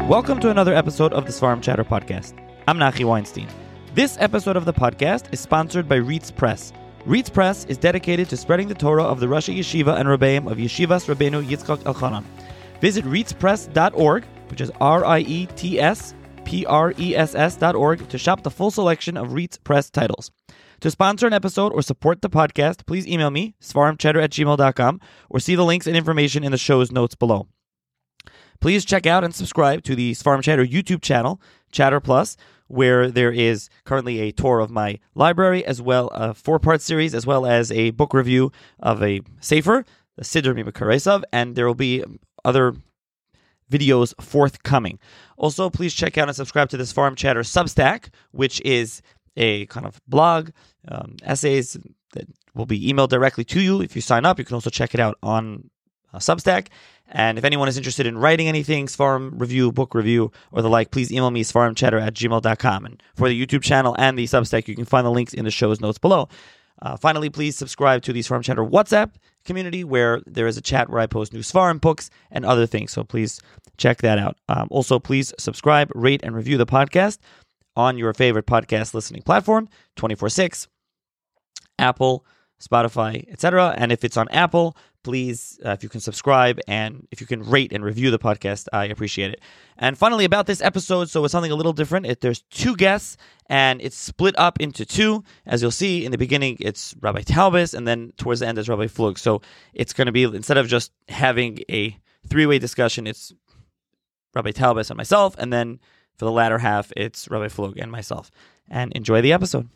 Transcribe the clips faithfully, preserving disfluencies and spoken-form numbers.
Welcome to another episode of the Svarim Chatter podcast. I'm Nachi Weinstein. This episode of the podcast is sponsored by Reitz Press. Reitz Press is dedicated to spreading the Torah of the Rosh Yeshiva and Rebbeim of Yeshivas Rabbeinu Yitzchak Elchanan. Visit reitz press dot org, which is R I E T S P R E S S dot org, to shop the full selection of Reitz Press titles. To sponsor an episode or support the podcast, please email me, svarimchatter at gmail dot com, or see the links and information in the show's notes below. Please check out and subscribe to the Svarim Chatter YouTube channel, Chatter Plus, where there is currently a tour of my library, as well a four-part series, as well as a book review of a Sefer, the Siddur Mimakaresav, and there will be other videos forthcoming. Also, please check out and subscribe to the Svarim Chatter Substack, which is a kind of blog, um, essays that will be emailed directly to you. If you sign up, you can also check it out on uh, Substack. And if anyone is interested in writing anything, Svarim review, book review, or the like, please email me, svarimchatter at gmail dot com. And for the YouTube channel and the Substack, you can find the links in the show's notes below. Uh, finally, please subscribe to the Svarim Chatter WhatsApp community, where there is a chat where I post new Svarim books and other things. So please check that out. Um, also, please subscribe, rate, and review the podcast on your favorite podcast listening platform, twenty-four six, Apple, Spotify, et cetera. And if it's on Apple, please, uh, if you can subscribe and if you can rate and review the podcast, I appreciate it. And finally, about this episode, so it's something a little different. It, there's two guests, and it's split up into two. As you'll see, in the beginning, it's Rabbi Talbis, and then towards the end, it's Rabbi Flug. So it's going to be, instead of just having a three-way discussion, it's Rabbi Talbis and myself, and then for the latter half, it's Rabbi Flug and myself. And enjoy the episode.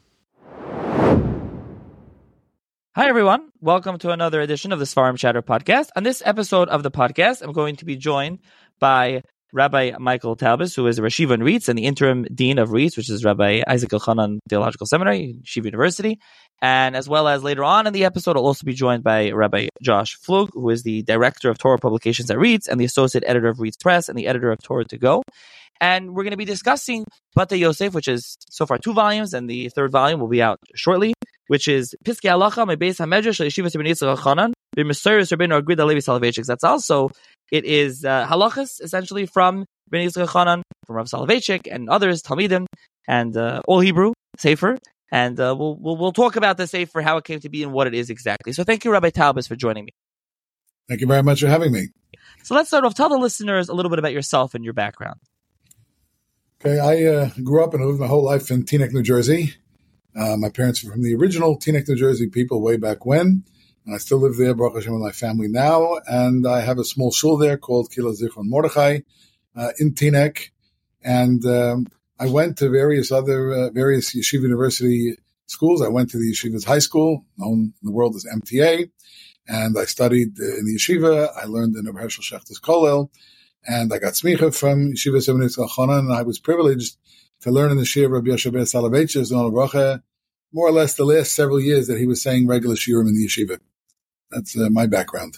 Hi, everyone. Welcome to another edition of the Svarim Chatter podcast. On this episode of the podcast, I'm going to be joined by Rabbi Michael Talbis, who is a Rashiva in Reitz and the interim dean of Reitz, which is Rabbi Isaac Elchanan Theological Seminary, Yeshiva University. And as well as later on in the episode, I'll also be joined by Rabbi Josh Flug, who is the director of Torah publications at Reitz and the associate editor of Reitz Press and the editor of Torah to Go. And we're going to be discussing Batei Yosef, which is so far two volumes, and the third volume will be out shortly, which is Piskei Halacha Mebeis HaMedrash Yeshivas Rabbeinu Yitzchak Elchanan B'Mesoros Rabbeinu Agrid HaLevi Soloveitchik. That's also, it is uh, halachas, essentially, from Rabbeinu Yitzchak Elchanan, from Rav Soloveitchik, and others, Talmidim, and uh, all Hebrew, Sefer. And uh, we'll, we'll we'll talk about the Sefer, how it came to be, and what it is exactly. So thank you, Rabbi Talbis, for joining me. Thank you very much for having me. So let's start off. Tell the listeners a little bit about yourself and your background. Okay, I uh, grew up and lived my whole life in Teaneck, New Jersey. Uh, my parents were from the original Teaneck, New Jersey people way back when, and I still live there, Baruch Hashem, with my family now. And I have a small shul there called Kila Zichron Mordechai uh, in Teaneck. And um, I went to various other uh, various Yeshiva University schools. I went to the Yeshiva's high school, known in the world as M T A, and I studied uh, in the Yeshiva. I learned in Rabbi Hershel Shechter's Kollel. And I got smicha from Yeshiva Rabbeinu Yitzchak Elchanan, and I was privileged to learn in the Shir of Rabbi Yoshe ben Soloveitchik, Zon Bracha, more or less the last several years that he was saying regular shiurim in the yeshiva. That's uh, my background.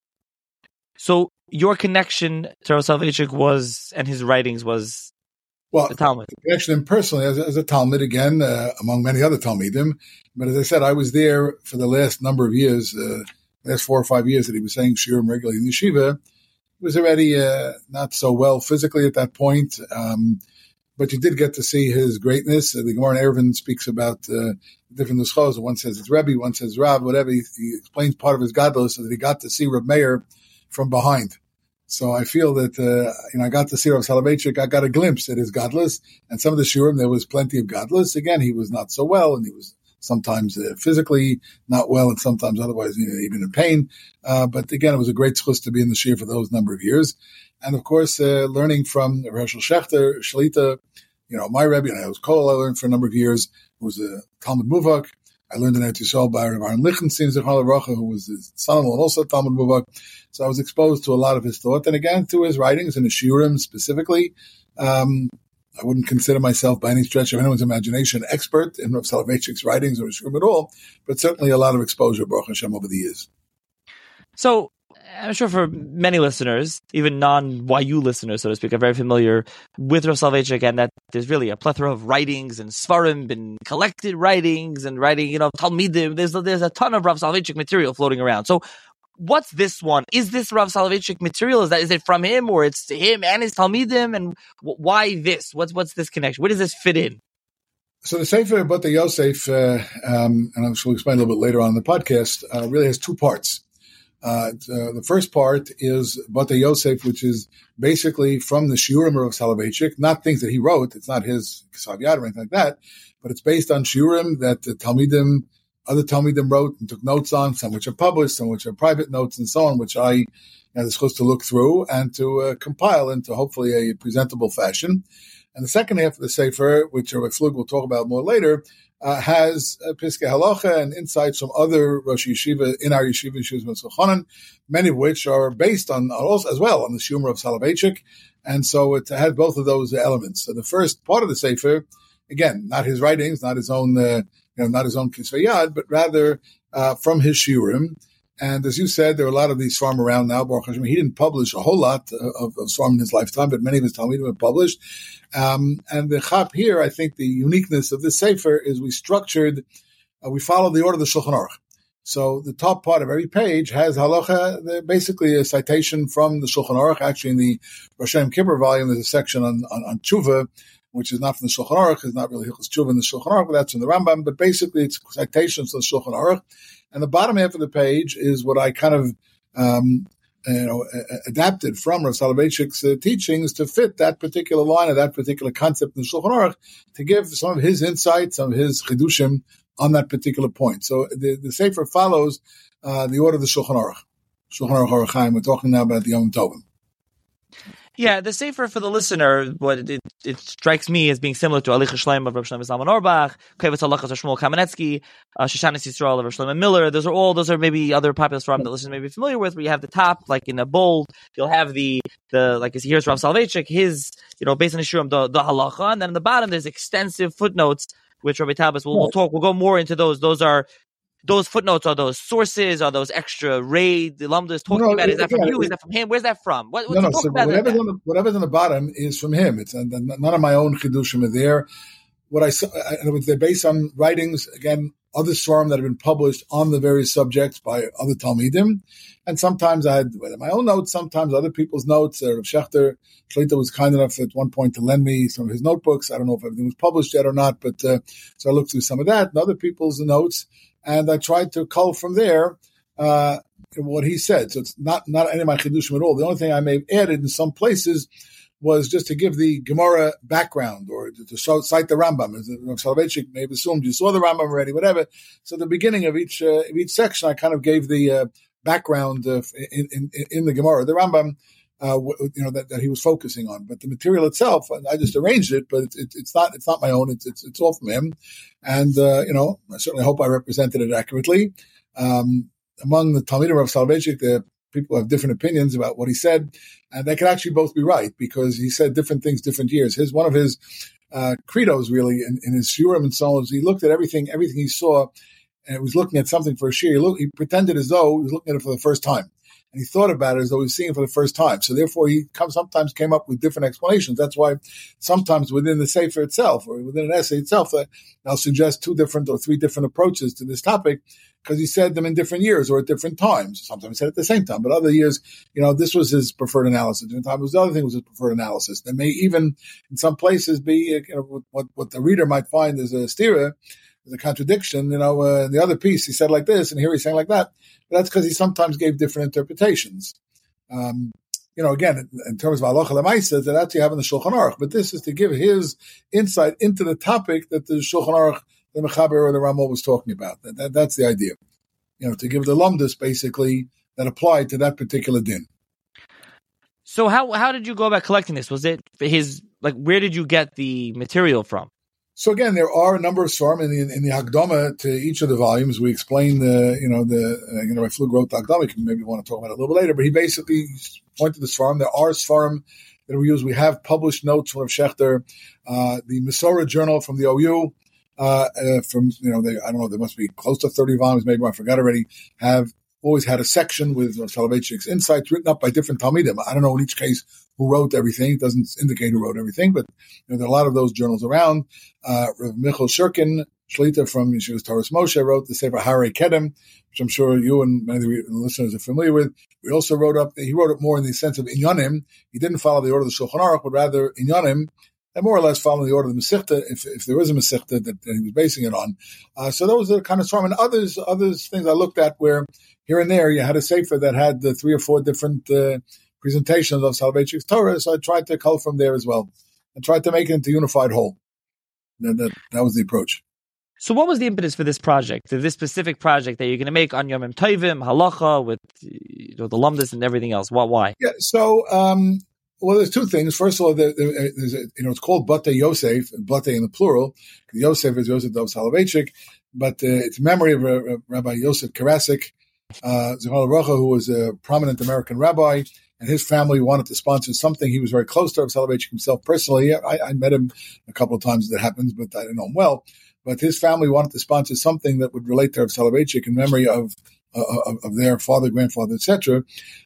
So your connection to Rav Soloveitchik was, and his writings was, well, the Talmud. The connection personally as, as a Talmud, again, uh, among many other Talmidim. But as I said, I was there for the last number of years, uh, last four or five years that he was saying shiurim regularly in the yeshiva. He was already uh, not so well physically at that point, um, but you did get to see his greatness. Uh, the Gemara in Eruvin speaks about uh, different nuschos. One says it's Rebbe, one says Rav, whatever. He, he explains part of his gadlus so that he got to see Reb Meir from behind. So I feel that uh, you know I got to see Rav Soloveitchik. I got a glimpse at his gadlus, and some of the shurim there was plenty of gadlus. Again, he was not so well, and he was sometimes uh, physically not well, and sometimes otherwise you know, even in pain. Uh, but again, it was a great zchus to be in the shir for those number of years. And of course, uh, learning from Hershel Shechter, Shlita, you know, my Rebbe, and I was Kol, I learned for a number of years, who was a Talmud Muvak. I learned in Eretz Yisrael by Rav Aaron Lichtenstein, Zichron LeVracha, who was his son-in-law and also Talmud Muvak. So I was exposed to a lot of his thought, and again, to his writings and his shiurim specifically. Um, I wouldn't consider myself by any stretch of anyone's imagination expert in Rav Soloveitchik's writings or his shiurim at all, but certainly a lot of exposure, Baruch Hashem, over the years. So I'm sure for many listeners, even non-Y U listeners, so to speak, are very familiar with Rav Soloveitchik, and that there's really a plethora of writings and svarim and collected writings and writing, you know, Talmidim. There's there's a ton of Rav Soloveitchik material floating around. So what's this one? Is this Rav Soloveitchik material? Is that is it from him, or it's him and his Talmidim? And w- why this? What's what's this connection? Where does this fit in? So the Sefer Batei Yosef, uh, um, and I'm sure we'll explain a little bit later on in the podcast, uh, really has two parts. Uh, uh, the first part is Batei Yosef, which is basically from the Shiurim of Soloveitchik, not things that he wrote. It's not his Kesav Yad or anything like that, but it's based on Shiurim that the Talmidim, other Talmidim wrote and took notes on, some which are published, some which are private notes and so on, which I am supposed to look through and to uh, compile into hopefully a presentable fashion. And the second half of the Sefer, which Rabbi Flug will talk about more later, uh, has uh, Piskei Halacha and insights from other Rosh Yeshiva in our Yeshiva, Yeshiva Mitzvah Chanan, many of which are based on also as well on the Shumer of Soloveitchik. And so it has both of those elements. So the first part of the Sefer, again, not his writings, not his own, uh, you know, not his own Kisvei Yad, but rather uh, from his Shiurim. And as you said, there are a lot of these Sfarim around now. Baruch Hashem, he didn't publish a whole lot of, of Sfarim in his lifetime, but many of his Talmidim have published. Um, and the Chap here, I think the uniqueness of this Sefer is we structured, uh, we followed the order of the Shulchan Aruch. So the top part of every page has halacha, basically a citation from the Shulchan Aruch. Actually, in the Rosh Hashanah Kippur volume, there's a section on, on, on Tshuva, which is not from the Shulchan Aruch. It's not really Hilchos Tshuva in the Shulchan Aruch, but that's in the Rambam. But basically, it's citations to the Shulchan Aruch. And the bottom half of the page is what I kind of, um, you know, adapted from Rav Soloveitchik's uh, teachings to fit that particular line or that particular concept in the Shulchan Aruch to give some of his insights, some of his chidushim on that particular point. So the, the Sefer follows uh, the order of the Shulchan Aruch. Shulchan Aruch Orach Chaim. We're talking now about the Yom Tovim. Yeah, the Sefer for the listener, what it, it strikes me as being similar to Alicha Shleim of Rav Shlomo Zalman Auerbach, Kovetz Halachos of Shmuel Kamenetsky, uh, Shoshanis Yisrael of Rav Shlomo Miller. Those are all, those are maybe other popular Sfarim that listeners may be familiar with, where you have the top, like in a bold, you'll have the, the like here's Rav Soloveitchik, his, you know, based on his Shurim, the, the Halacha, and then in the bottom there's extensive footnotes, which Rabbi Tabbas will we'll talk, we'll go more into those. Those are, those footnotes are those sources, are those extra raid, the Lamda is talking no, about, is that from yeah, you, is that from him, where's that from? What, no, no, so whatever's, on the, whatever's on the bottom is from him. It's and none of my own chidushim are there. What I saw, they're based on writings, again, other Sfarim that have been published on the various subjects by other Talmidim. And sometimes I had my own notes, sometimes other people's notes. Uh, Rav Shechter Shlita was kind enough at one point to lend me some of his notebooks. I don't know if everything was published yet or not, but uh, so I looked through some of that and other people's notes. And I tried to cull from there uh, what he said. So it's not, not any of my chidushim at all. The only thing I may have added in some places was just to give the Gemara background or to, to show, cite the Rambam. As Rav Soloveitchik may have assumed you saw the Rambam already, whatever. So at the beginning of each uh, of each section, I kind of gave the uh, background uh, in, in, in the Gemara, the Rambam, uh, you know, that, that he was focusing on. But the material itself, I just arranged it, but it, it, it's not it's not my own. It's it's, it's all from him. And, uh, you know, I certainly hope I represented it accurately. Um, among the Talmidim of Soloveitchik, the people have different opinions about what he said, and they can actually both be right because he said different things different years. His one of his uh, credos, really, in, in his shiurim and so on, is he looked at everything, everything he saw, and he was looking at something for a shiur. He, looked, he pretended as though he was looking at it for the first time. And he thought about it as though he was seeing it for the first time. So therefore, he come, sometimes came up with different explanations. That's why sometimes within the Sefer itself or within an essay itself, uh, I'll suggest two different or three different approaches to this topic because he said them in different years or at different times. Sometimes he said it at the same time, but other years, you know, this was his preferred analysis. Different times, the other thing was his preferred analysis. There may even, in some places, be you know, what, what the reader might find as a stira, the contradiction, you know, uh, in the other piece, he said like this, and here he's saying like that. But that's because he sometimes gave different interpretations. Um, you know, again, in, in terms of halacha l'maisa, that actually have in the Shulchan Aruch. But this is to give his insight into the topic that the Shulchan Aruch, the Mechaber or the Ramah was talking about. That, that, that's the idea. You know, to give the lumdus basically that applied to that particular din. So how how did you go about collecting this? Was it his, like, where did you get the material from? So again, there are a number of Sfarim in the, in the Hakdama to each of the volumes. We explain the, you know, the, uh, you know, I Flug wrote the Hakdama. You maybe want to talk about it a little bit later, but he basically pointed to the Sfarim. There are Sfarim that we use. We have published notes from Rav Shechter, uh, the Masorah Journal from the O U, uh, uh, from, you know, they, I don't know, there must be close to thirty volumes, maybe I forgot already, have always had a section with Rav Soloveitchik's insights written up by different Talmidim. I don't know in each case who wrote everything. It doesn't indicate who wrote everything, but you know, there are a lot of those journals around. Uh, Rav Michal Shurkin Shlita from Yeshivas Torahs Moshe wrote the Sefer Harei Kedem, which I'm sure you and many of the listeners are familiar with. We also wrote up, he wrote it more in the sense of Inyanim. He didn't follow the order of the Shulchan Aruch, but rather Inyanim, and more or less following the order of the Masechta, if, if there was a Masechta that, that he was basing it on. Uh, so those are the kind of storm. And others, others things I looked at where here and there you had a Sefer that had the three or four different uh, presentations of Soloveitchik's Torah, so I tried to cull from there as well and tried to make it into a unified whole. That, that, that was the approach. So what was the impetus for this project, this specific project that you're going to make on Yomim Tovim, Halacha, with you know, the Lumdus and everything else? What, why? Yeah, so, um, well, there's two things. First of all, there, there, there's a, you know, it's called Bate Yosef, Bate in the plural. Yosef is Yosef Dov Soloveitchik, but uh, it's memory of uh, Rabbi Yosef Karasik, uh, Zichrono Livracha, who was a prominent American rabbi, and his family wanted to sponsor something. He was very close to Rav Soloveitchik himself personally. I, I met him a couple of times that happens, but I didn't know him well. But his family wanted to sponsor something that would relate to Rav Soloveitchik in memory of, uh, of of their father, grandfather, et cetera.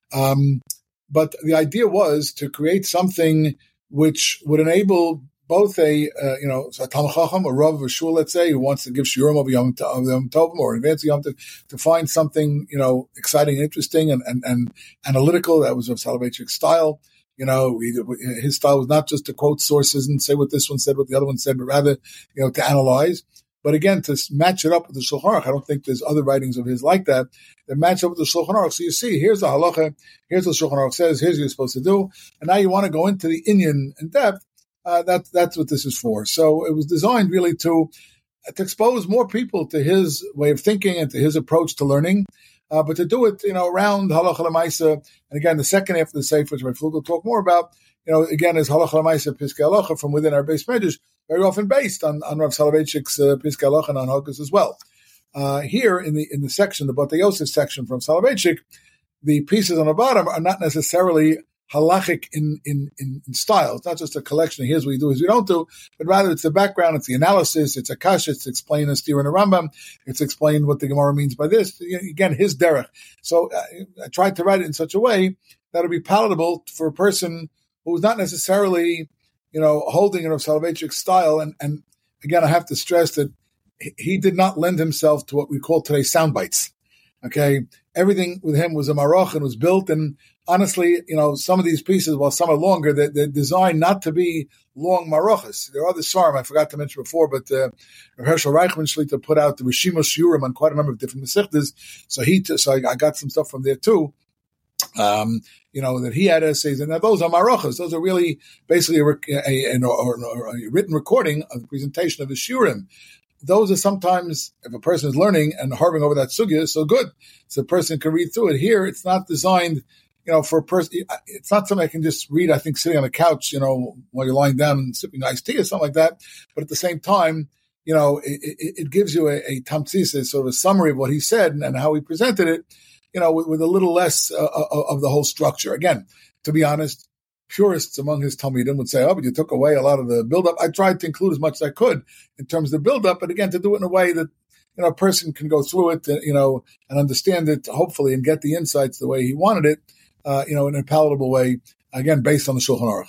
Um, but the idea was to create something which would enable both a, uh, you know, a Talmid Chacham, a Rav, a Shul, let's say, who wants to give shiurim of Yom Tovim or advance Yom Tov, to find something, you know, exciting and interesting and, and, and analytical. That was Rav Soloveitchik's style. You know, his style was not just to quote sources and say what this one said, what the other one said, but rather, you know, to analyze. But again, to match it up with the Shulchan Aruch, I don't think there's other writings of his like that that match up with the Shulchan Aruch. So you see, here's the halacha, here's what the Shulchan Aruch says, here's what you're supposed to do, and now you want to go into the inyan in depth. Uh, that, that's what this is for. So it was designed really to to expose more people to his way of thinking and to his approach to learning, uh, but to do it, you know, around halacha l'maisa. And again, the second half of the sefer, which my Flug will talk more about, you know, again, is halacha l'maisa piskei halacha from within our base medrash, very often based on, on Rav Soloveitchik's uh, piskei halacha and on Halachos as well. Uh, here in the in the section, the Bate Yosef section from Soloveitchik, the pieces on the bottom are not necessarily halachic in, in, in, in style. It's not just a collection of here's what you do, here's what you don't do, but rather it's the background, it's the analysis, it's a kasha, it's explain a steer in a Rambam, it's explain what the Gemara means by this. Again, his derech. So uh, I tried to write it in such a way that it'll be palatable for a person who's not necessarily, you know, holding Rav Soloveitchik's style. And, and again, I have to stress that he did not lend himself to what we call today sound bites. Okay, everything with him was a maroch and was built. And honestly, you know, some of these pieces, while some are longer, they're, they're designed not to be long marochas. There are other svarim I forgot to mention before, but uh, Herschel Reichman Shlita put out the Rishimos Shiurim on quite a number of different mesechtas. So he, t- so I, I got some stuff from there too. Um, you know, that he had essays, and now those are marochas. Those are really basically a, a, a, a, a written recording of the presentation of the shiurim. Those are sometimes, if a person is learning and harping over that sugya, so good. So a person can read through it. Here, it's not designed, you know, for a person. It's not something I can just read, I think, sitting on a couch, you know, while you're lying down and sipping iced tea or something like that. But at the same time, you know, it, it, it gives you a, a tamtzis, sort of a summary of what he said and, and how he presented it, you know, with, with a little less uh, of the whole structure. Again, to be honest, purists among his Talmidim would say, oh, but you took away a lot of the buildup. I tried to include as much as I could in terms of the buildup, but again, to do it in a way that, you know, a person can go through it, you know, and understand it, hopefully, and get the insights the way he wanted it, uh, you know, in a palatable way, again, based on the Shulchan Aruch.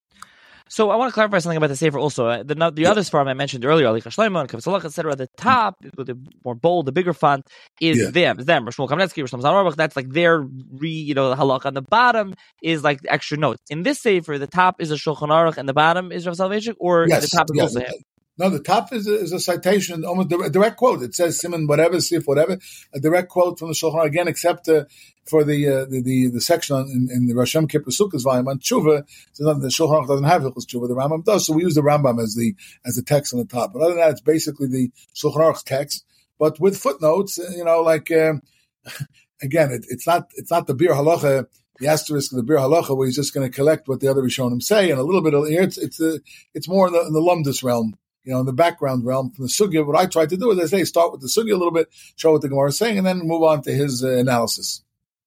So I want to clarify something about the Sefer also. The, the yeah. other svarim I mentioned earlier, Alicha Shlomo and Kavos Halacha, et cetera. The top, with the more bold, the bigger font, is yeah. them. Is them. Shmuel Kamenetsky, Shlomo Zalman Auerbach. That's like their re, you know, halacha. And the bottom is like the extra notes. In this Sefer, the top is a Shulchan Aruch, and the bottom is Rav Soloveitchik, or yes. the top is yeah. also him. No, the top is a, is a citation, almost a direct quote. It says Simon whatever, Sif whatever, a direct quote from the Shulchan Aruch again, except uh, for the, uh, the the the section in, in the Rosh Kippur Sukkos volume on Tshuva. So the Shulchan Aruch doesn't have Hilchos Tshuva, the Rambam does. So we use the Rambam as the as the text on the top. But other than that, it's basically the Shulchan Aruch text, but with footnotes. You know, like uh, again, it, it's not it's not the Bir Halacha, the asterisk of the Bir Halacha, where he's just going to collect what the other Rishonim say, and a little bit of it's it's a, it's more in the, in the Lumdus realm. You know, in the background realm from the sugya. What I tried to do is, I say, start with the sugya a little bit, show what the Gemara is saying, and then move on to his uh, analysis.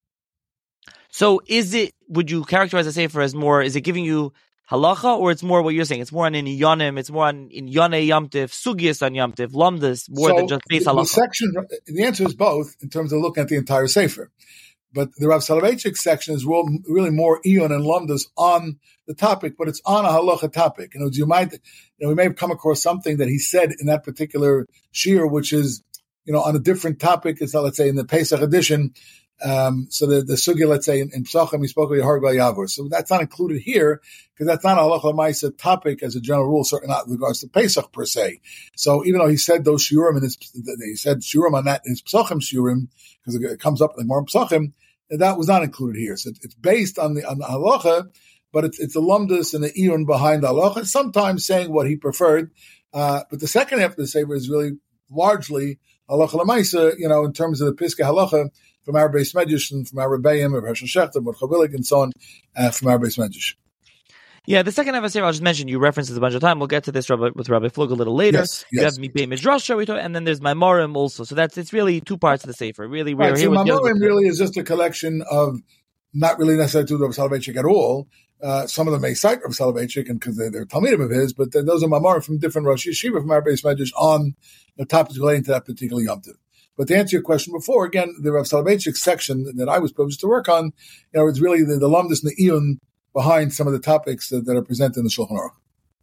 So, is it? Would you characterize the sefer as more? Is it giving you halacha, or it's more what you're saying? It's more on in yonim. It's more on in yonei yamtiv, sugyas on yamtiv, lamdas, more so than just base the, halacha. The section, the answer is both in terms of looking at the entire sefer. But the Rav Soloveitchik section is really more Iyun and Lamdas on the topic, but it's on a halacha topic. You know, you might, you know, we may have come across something that he said in that particular shiur, which is, you know, on a different topic. It's not, let's say, in the Pesach edition. Um, so the, the sugya, let's say, in, in Psachim, he spoke of Yehar Bal Yavor. So that's not included here, because that's not a halacha l'maisa topic as a general rule, certainly not in regards to Pesach per se. So even though he said those shiurim, and he said shiurim on that in his Psachim shiurim, because it comes up in the Gemara Psachim, that was not included here. So it's based on the, on the halacha, but it's, it's the lumdus and the iyun behind the halacha, sometimes saying what he preferred. Uh, but the second half of the sefer is really largely halacha l'maisa, you know, in terms of the Piskei Halacha, from our Beis Medrash and from our Rebbeim, of Hershel Shechter, Mordechai Billig, and so on, uh, from our Beis Medrash. Yeah, the second half of the I'll just mention, you referenced this a bunch of time. We'll get to this Rabbi, with Rabbi Flug a little later. Yes, you yes. have Mipei Midrash, and then there's Maimorim also. So that's it's really two parts of the Sefer. Really, we're right, here so with Maimorim really is just a collection of, not really necessarily to Rav Soloveitchik at all. Uh, some of them may cite Rav Soloveitchik because they're, they're Talmidim of his, but then those are Maimorim from different Rosh Yeshiva from our Beis Medrash on the topics relating to that particular Yom Tov. But to answer your question before, again, the Rav Soloveitchik section that I was privileged to work on, you know, it's really the, the Lamdas and the Iyun behind some of the topics that, that are presented in the Shulchan Aruch.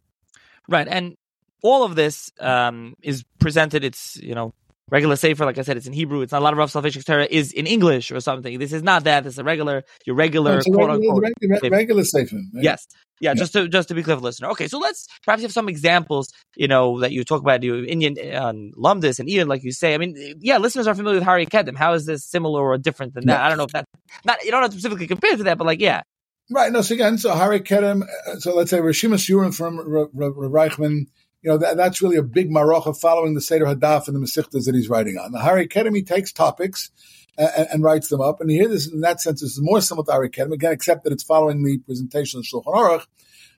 Right, and all of this um, is presented, it's, you know, regular Sefer, like I said, it's in Hebrew. It's not a lot of Rav Soloveitchik's Torah is in English or something. This is not that. It's a regular, your regular, no, quote regular, unquote. Regular, Sefer. regular Sefer. Right? Yes. Yeah, yeah, just to just to be clear for the listener. Okay, so let's perhaps you have some examples, you know, that you talk about, you Indian on uh, Lumdis and Ian, like you say. I mean, yeah, listeners are familiar with Hari Kedem. How is this similar or different than that? Yeah. I don't know if that not you don't have to specifically compare to that, but like, yeah. Right. No, so again, so Hari Kedem, so let's say Rishima Shiurim from R- R- R- Reichman, you know, that, that's really a big maracha following the Seder Hadaf and the Mesichtas that he's writing on. The Hari Kedem, he takes topics and, and writes them up. And here, this in that sense, this is more similar to Hari Kedem, again, except that it's following the presentation of Shulchan Aruch.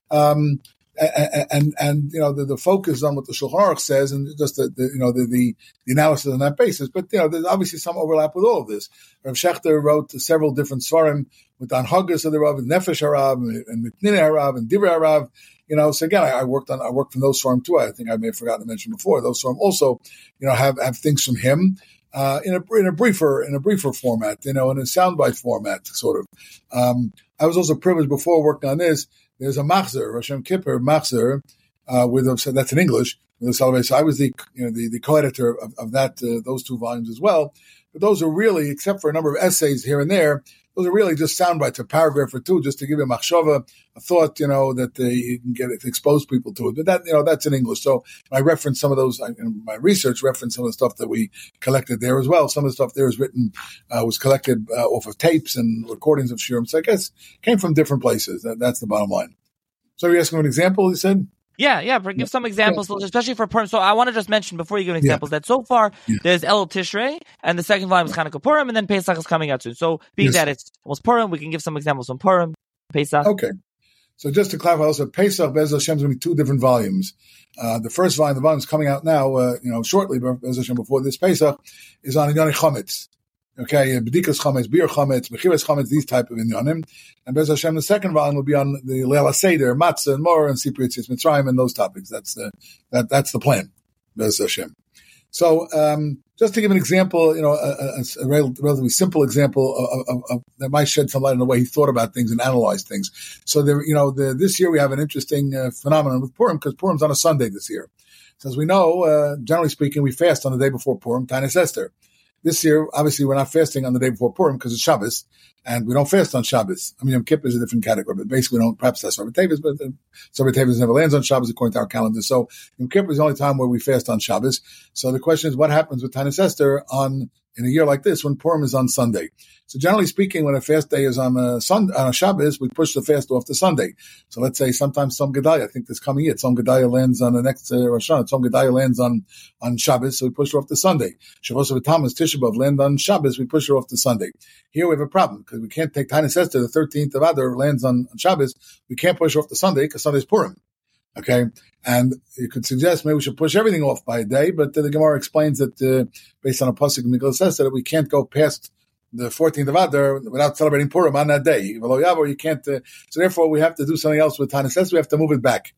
Um, and, and, and, you know, the, the focus on what the Shulchan Aruch says and just the, the you know, the, the, the analysis on that basis. But, you know, there's obviously some overlap with all of this. Rav Shechter wrote several different svarim with Anhagas of the Rav, and Nefesh Harav, and Mitnina Harav, and Divrei Harav. You know, so again, I, I worked on, I worked from those svarim too. I think I may have forgotten to mention before. Those svarim also, you know, have, have things from him. Uh, in a in a briefer in a briefer format, you know, in a soundbite format, sort of. Um, I was also privileged before working on this. There's a machzer, Rosh Kippur machzer, uh, with a, so that's in English. With a so I was the you know the, the co-editor of, of that uh, those two volumes as well. But those are really, except for a number of essays here and there, those are really just sound bites, a paragraph or two, just to give you a machshava, a thought, you know, that uh, you can get it, expose people to it. But that, you know, that's in English. So I reference some of those, I, in my research referenced some of the stuff that we collected there as well. Some of the stuff there is written, uh, was collected uh, off of tapes and recordings of shiurim. So I guess came from different places. That, that's the bottom line. So you're asking for an example, you said? Yeah, yeah. Give some examples, yeah. Especially for Purim. So I want to just mention before you give examples yeah. that so far yeah. there's Elul Tishrei, and the second volume is Chanukah Purim, and then Pesach is coming out soon. So being yes. that it's almost Purim, we can give some examples from Purim, Pesach. Okay. So just to clarify, also Pesach Be'ez Hashem is going to be two different volumes. Uh, the first volume, the volume is coming out now, uh, you know, shortly, Be'ez Hashem before this Pesach, is on Inyonei Chometz. Okay, B'dikas Chometz, Bir Chometz, Mechiras Chometz, these type of inyanim. And Be'ez Hashem, the second volume will be on the Leil HaSeder, Matzah and more, and Sipur Yetzias Mitzrayim, and those topics. That's the that that's the plan, Be'ez Hashem. So, um, just to give an example, you know, a, a, a relatively simple example of, of, of, that might shed some light on the way he thought about things and analyzed things. So, there, you know, the, this year we have an interesting uh, phenomenon with Purim because Purim's on a Sunday this year. So, as we know, uh, generally speaking, we fast on the day before Purim, Tanis Esther. This year, obviously, we're not fasting on the day before Purim because it's Shabbos, and we don't fast on Shabbos. I mean, Yom Kippur is a different category, but basically we don't, perhaps that's Sabbath Tavis, but uh, Sabbath Tavis never lands on Shabbos according to our calendar. So Yom Kippur is the only time where we fast on Shabbos. So the question is, what happens with Tanis Esther on, in a year like this when Purim is on Sunday? So generally speaking, when a fast day is on a, Sunday, on a Shabbos, we push the fast off to Sunday. So let's say sometimes Tzom Gedalia, I think this coming year, Tzom Gedalia lands on the next uh, Rosh Hashanah, Tzom Gedalia lands on, on Shabbos, so we push it off to Sunday. Shavuos V'Tammuz, Tisha B'Av land on Shabbos, we push it off to Sunday. Here we have a problem, because we can't take Tanis Esther, the thirteenth of Adar lands on, on Shabbos, we can't push it off to Sunday, because Sunday's Purim. Okay, and you could suggest maybe we should push everything off by a day, but uh, the Gemara explains that uh, based on a pasuk in Megillah says that we can't go past the fourteenth of Adar without celebrating Purim on that day. You can't. Uh, so therefore, we have to do something else with Tanis Esther. We have to move it back.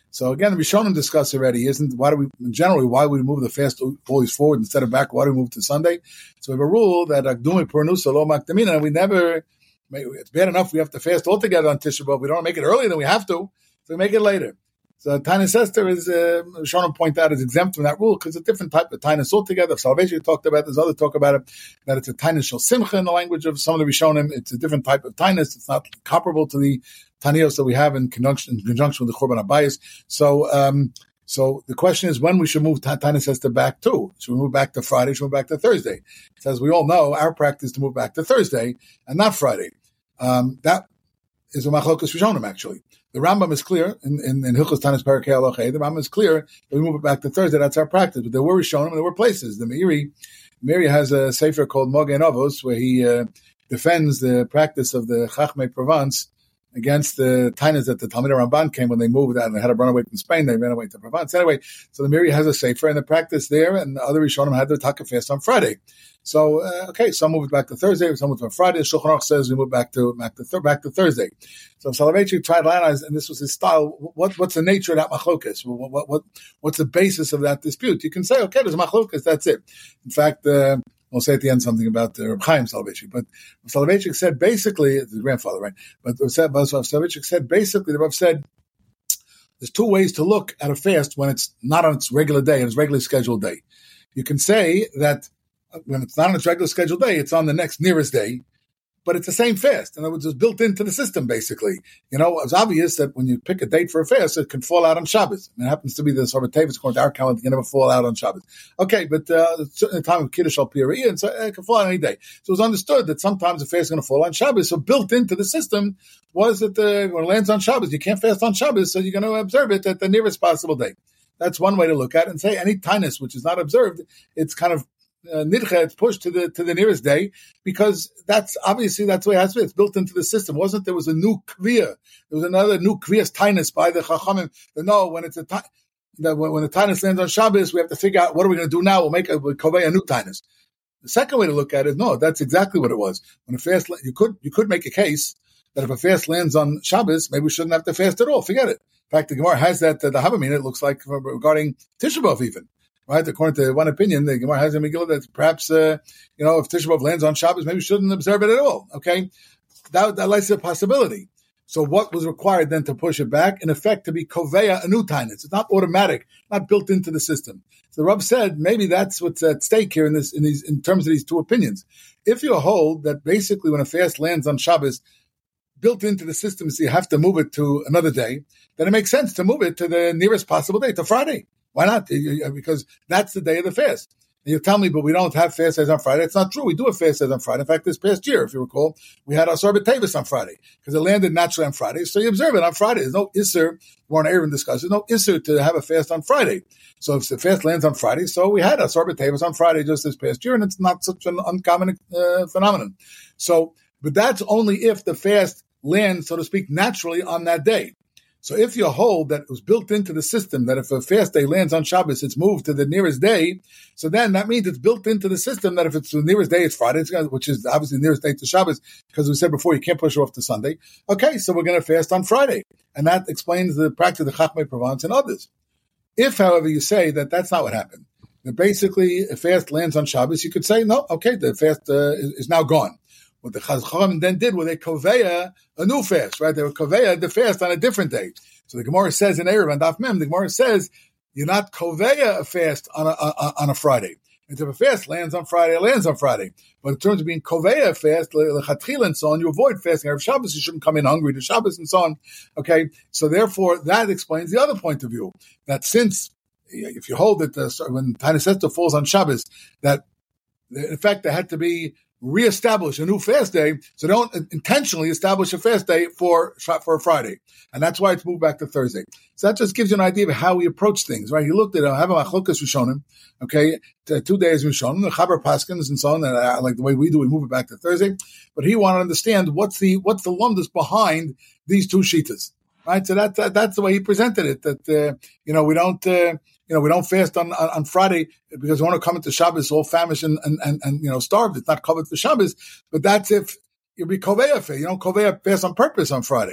So again, the Rishonim discuss already, isn't why do we generally why would we move the fast always forward instead of back? Why do we move to Sunday? So we have a rule that Akdumi Pernusa Lo Makdamina, and we never. It's bad enough we have to fast altogether on Tisha B'Av. We don't want to make it earlier than we have to, so we make it later. So Tainus Esther is, uh, Rishonim point out, is exempt from that rule because it's a different type of Tainus altogether. If Salvation talked about, there's other talk about it, that it's a Tainus Shel Simcha in the language of some of the Rishonim. It's a different type of Tainus. It's not comparable to the Tanios that we have in conjunction, in conjunction with the Korban HaBayis. So, um, so the question is when we should move Tainus Esther back to. Should we move back to Friday? Should we move back to Thursday? So as we all know, our practice is to move back to Thursday and not Friday. Um, that is a Machlokas Rishonim, actually. The Rambam is clear in, in, in Hilchos Tanis Parakei Halachei. The Rambam is clear that we move it back to Thursday. That's our practice. But there were Rishonim and there were places. The Meiri, Meiri has a sefer called Mogen Avos where he uh, defends the practice of the Chachmei Provence against the Tainas that the Talmidei Ramban came when they moved out and they had to run away from Spain. They ran away to Provence. Anyway, so the Meiri has a sefer and the practice there, and the other Rishonim had their Taka fast on Friday. So, uh, okay, some move it back to Thursday, some move it to Friday. Shulchan Aruch says we move back to back to, th- back to Thursday. So Soloveitchik tried to analyze, and this was his style, what, what's the nature of that machlokas? What, what, what, what's the basis of that dispute? You can say, okay, there's a machlokas, that's it. In fact, uh, we'll say at the end something about uh, Reb Chaim Soloveitchik. But Soloveitchik said basically, it's his grandfather, right? But Soloveitchik said basically, the Rav said, there's two ways to look at a fast when it's not on its regular day, and its regularly scheduled day. You can say that when it's not on its regular scheduled day, it's on the next nearest day, but it's the same fast. In other words, it's built into the system, basically. You know, it's obvious that when you pick a date for a fast, it can fall out on Shabbos. And it happens to be the sort of Tevis, according to our calendar, it can never fall out on Shabbos. Okay, but uh, it's the time of Kiddush al-Piri, and so it can fall out any day. So it was understood that sometimes a fast is going to fall on Shabbos. So built into the system was that uh, when it lands on Shabbos, you can't fast on Shabbos, so you're going to observe it at the nearest possible day. That's one way to look at it and say any tinus which is not observed, it's kind of Uh, nidcha, it's pushed to the to the nearest day, because that's obviously that's the way it has to be. It's built into the system. It wasn't there was a new kviyah? There was another new kviyas tainus by the chachamim. No, when it's a that when the tainus lands on Shabbos, we have to figure out what are we going to do now. We'll make a we'll kovei a new tainus. The second way to look at it, no, that's exactly what it was. When a fast, you could you could make a case that if a fast lands on Shabbos, maybe we shouldn't have to fast at all. Forget it. In fact, the Gemara has that uh, the Havamina, it looks like regarding Tisha B'Av even. Right, according to one opinion, the Gemara has in Megillah that perhaps, uh, you know, if Tisha B'Av lands on Shabbos, maybe we shouldn't observe it at all. Okay, that that lies a possibility. So, what was required then to push it back? In effect, to be koveya a new tainus. It's not automatic, not built into the system. So, the Rav said maybe that's what's at stake here in this, in these, in terms of these two opinions. If you hold that basically when a fast lands on Shabbos, built into the system, so you have to move it to another day, then it makes sense to move it to the nearest possible day, to Friday. Why not? Because that's the day of the fast. And you tell me, but we don't have fast days on Friday. It's not true. We do have fast days on Friday. In fact, this past year, if you recall, we had Asar B'Tevis on Friday because it landed naturally on Friday. So you observe it on Friday. There's no Isser. Warren Aaron discussed. There's no Isser to have a fast on Friday. So if the fast lands on Friday, so we had Asar B'Tevis on Friday just this past year, and it's not such an uncommon uh, phenomenon. So, but that's only if the fast lands, so to speak, naturally on that day. So if you hold that it was built into the system that if a fast day lands on Shabbos, it's moved to the nearest day, so then that means it's built into the system that if it's the nearest day, it's Friday, which is obviously the nearest day to Shabbos, because we said before you can't push it off to Sunday. Okay, so we're going to fast on Friday. And that explains the practice of the Chachmei Provence and others. If, however, you say that that's not what happened, that basically a fast lands on Shabbos, you could say, no, okay, the fast uh, is, is now gone. What the Chacham then did was they koveya a new fast, right? They were koveya the fast on a different day. So the Gemara says in Erev and Daf Mem, the Gemara says you're not koveya a fast on a, a on a Friday. And if a fast lands on Friday, it lands on Friday. But in terms of being koveya a fast, lechatchila and so on, you avoid fasting. Erev Shabbos, you shouldn't come in hungry to Shabbos and so on. Okay, so therefore that explains the other point of view that since if you hold that uh, when Tainus Esther falls on Shabbos, that in fact there had to be reestablish a new fast day, so they don't intentionally establish a fast day for for a Friday, and that's why it's moved back to Thursday. So that just gives you an idea of how we approach things, right? He looked at have a machlokas rishonim, okay, two days rishonim, the chaber paskins and so on, and uh, like the way we do, we move it back to Thursday. But he wanted to understand what's the what's the lumdus behind these two shitas, right? So that, that that's the way he presented it. That uh, you know we don't. Uh, You know, we don't fast on, on, on Friday because we want to come into Shabbos all famished and, and, and, and, you know, starved. It's not covered for Shabbos, but that's if you'll be koveya. You don't koveya fast on purpose on Friday.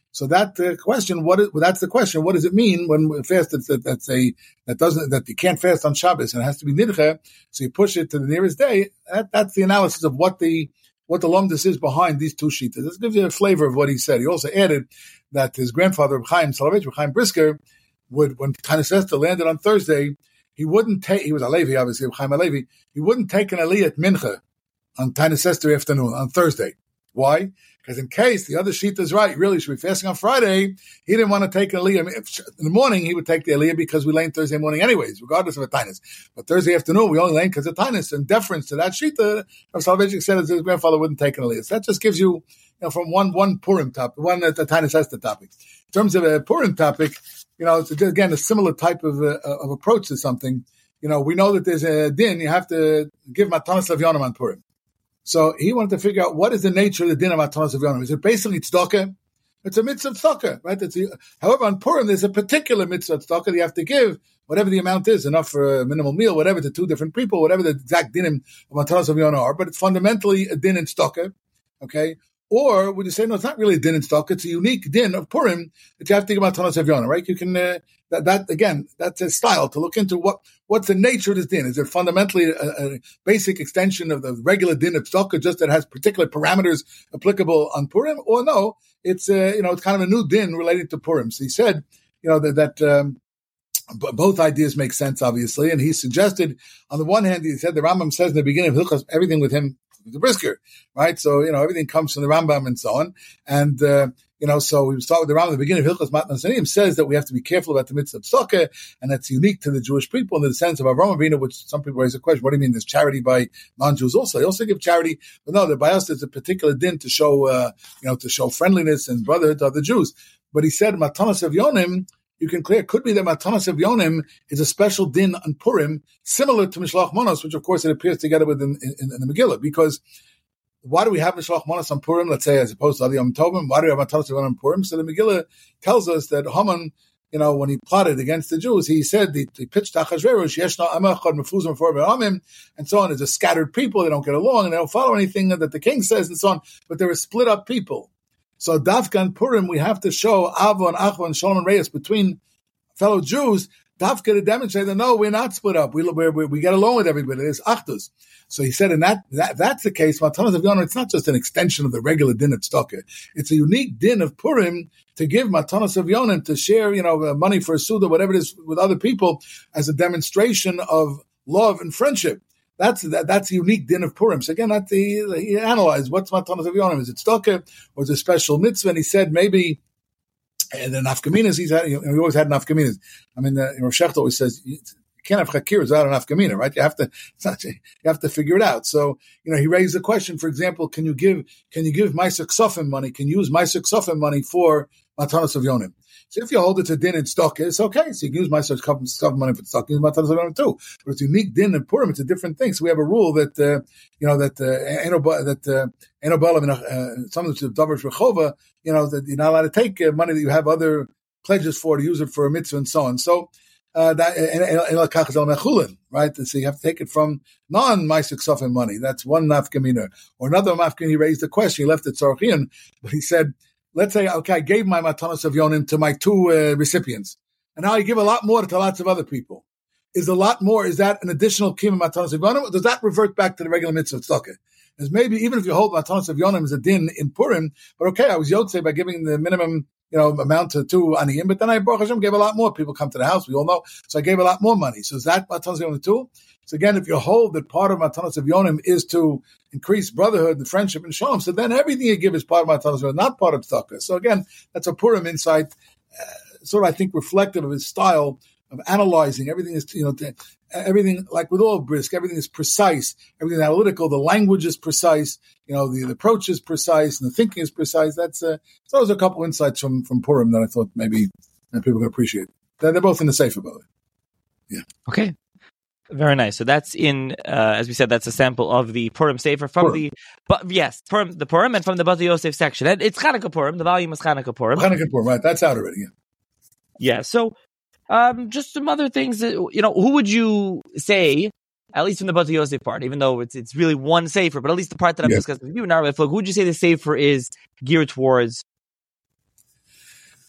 So that uh, question, what is, well, that's the question. What does it mean when we fast that's, that, that's a, that doesn't, that you can't fast on Shabbos and it has to be Nidche, so you push it to the nearest day? That, that's the analysis of what the, what the Lomdus is behind these two shitas. This gives you a flavor of what he said. He also added that his grandfather, Chaim Soloveitch, Chaim Brisker, would, when Tanis Esther landed on Thursday, he wouldn't take, he was a Levi, obviously, Chaim Alevi, he wouldn't take an Aliyah at Mincha on Tanis Esther afternoon, on Thursday. Why? Because in case the other sheet is right, really should be fasting on Friday, he didn't want to take an Aliyah. In the morning, he would take the Aliyah because we lane Thursday morning anyways, regardless of a Tainus. But Thursday afternoon, we only lane because of Tainus. In deference to that sheet, Rav Soloveitch said that his grandfather wouldn't take an Aliyah. So that just gives you, you know, from one one Purim topic, one uh, Tainus Esther topic. In terms of a Purim topic, you know, it's again a similar type of uh, of approach to something. You know, we know that there's a din, you have to give Matanas Levyonim on Purim. So he wanted to figure out what is the nature of the din of Matanas Levyonim. Is it basically tzedakah? It's a mitzvah tzedakah, right? It's a, however, on Purim, there's a particular mitzvah tzedakah that you have to give, whatever the amount is, enough for a minimal meal, whatever, to two different people, whatever the exact dinim of Matanas Levyonim are, but it's fundamentally a din in tzedakah, okay? Or would you say, no, it's not really a din in tzedakah, it's a unique din of Purim that you have to give Matanas Levyonim, right? You can, uh, that, that, again, that's a style to look into what, what's the nature of this din. Is it fundamentally a, a basic extension of the regular din of tzedakah, just that has particular parameters applicable on Purim? Or no, it's, uh, you know, it's kind of a new din relating to Purim. So he said, you know, that, that um, b- both ideas make sense, obviously. And he suggested, on the one hand, he said, the Rambam says in the beginning of Hilchos, everything with him, the brisker, right? So, you know, everything comes from the Rambam and so on. And, uh, you know, so we start with the Rambam. The beginning of Hilchos Matnas Aniyim says that we have to be careful about the mitzvah of tzedakah, and that's unique to the Jewish people in the sense of Avraham Avinu, which some people raise a question, what do you mean there's charity by non-Jews also? They also give charity, but no, by us there's a particular din to show, uh, you know, to show friendliness and brotherhood to other Jews. But he said, Matanas Levyonim, you can clear, could be that Matanas Levyonim is a special din on Purim, similar to Mishloach Manos, which of course it appears together with in, in, in the Megillah, because why do we have Mishloach Manos on Purim, let's say, as opposed to other Yom Tovim? Why do we have Matanas Levyonim on Purim? So the Megillah tells us that Haman, you know, when he plotted against the Jews, he said, he, he pitched Achashverosh, Yeshna Amachad Mefuzim for Amim, and so on. There's a scattered people, they don't get along, and they don't follow anything that the king says, and so on. But there are split up people. So Dafka and Purim, we have to show Ava and Achva and Shalom and Reyes between fellow Jews, Dafka to demonstrate that no, we're not split up. We we, we get along with everybody. There's Achdus. So he said, in that, that that's the case, Matanas Levyonim, it's not just an extension of the regular din of tzedakah. It's a unique din of Purim to give Matanas Levyonim, to share, you know, money for a suda, whatever it is, with other people as a demonstration of love and friendship. That's that, that's a unique din of Purim. So again, that he, he analyzed what's Matanas Levyonim. Is it tzedakah or is it a special mitzvah? And he said maybe. And the nafkaminas, he's had, you know, he always had nafkaminas. I mean, the, you know, Shecht always says, you can't have chakir without an nafkamina, right? You have to, it's not, you have to figure it out. So, you know, he raised the question, for example, can you give, can you give Ma'aser Ksofim money? Can you use Ma'aser Ksofim money for Matanas Levyonim? So if you hold it to din in tzedakah, it's okay. So you can use Ma'aser Ksofim money for tzedakah, use Matanas Levyonim too. But it's unique din in Purim, it's a different thing. So we have a rule that, uh, you know, that, uh, that, uh, uh, some of the Davers Rechova, you know, that you're not allowed to take uh, money that you have other pledges for to use it for a mitzvah and so on. So, uh, that, right? So you have to take it from non-Ma'aser Ksofim money. That's one nafkamina. Or another nafkamina, he raised the question, he left it Tzarchian, but he said, let's say, okay, I gave my Matanas Levyonim to my two uh, recipients, and now I give a lot more to lots of other people. Is a lot more, is that an additional kiyum Matanas Levyonim, or does that revert back to the regular mitzvah of tzedakah? As maybe even if you hold Matanas Levyonim as a din in Purim, but okay, I was yotzei by giving the minimum, you know, amount to two aniyim, but then I, Baruch Hashem, gave a lot more. People come to the house, we all know, so I gave a lot more money. So is that Matanas Levyonim too? So again, if you hold that part of Matanas Levyonim is to increase brotherhood and friendship and shalom, so then everything you give is part of Matanas Levyonim, not part of tzedakah. So again, that's a Purim insight, uh, sort of I think reflective of his style of analyzing. Everything is, you know, everything, like with all Brisk, everything is precise, everything is analytical, the language is precise, you know, the, the approach is precise, and the thinking is precise. That's, uh, so those are a couple insights from, from Purim that I thought maybe that people can appreciate. They're, they're both in the Sefer, by the way. Yeah. Okay. Very nice. So that's in, uh, as we said, that's a sample of the Purim Sefer from Purim. the, but yes, Purim, the Purim and from the Bati Yosef section. And it's Chanukah Purim. The volume is Chanukah Purim. Chanukah Purim, right? That's out already. Yeah. Yeah. So, um, just some other things that, you know, who would you say, at least from the Bati Yosef part, even though it's it's really one Sefer, but at least the part that I'm yeah. discussing with you now, who would you say the Sefer is geared towards?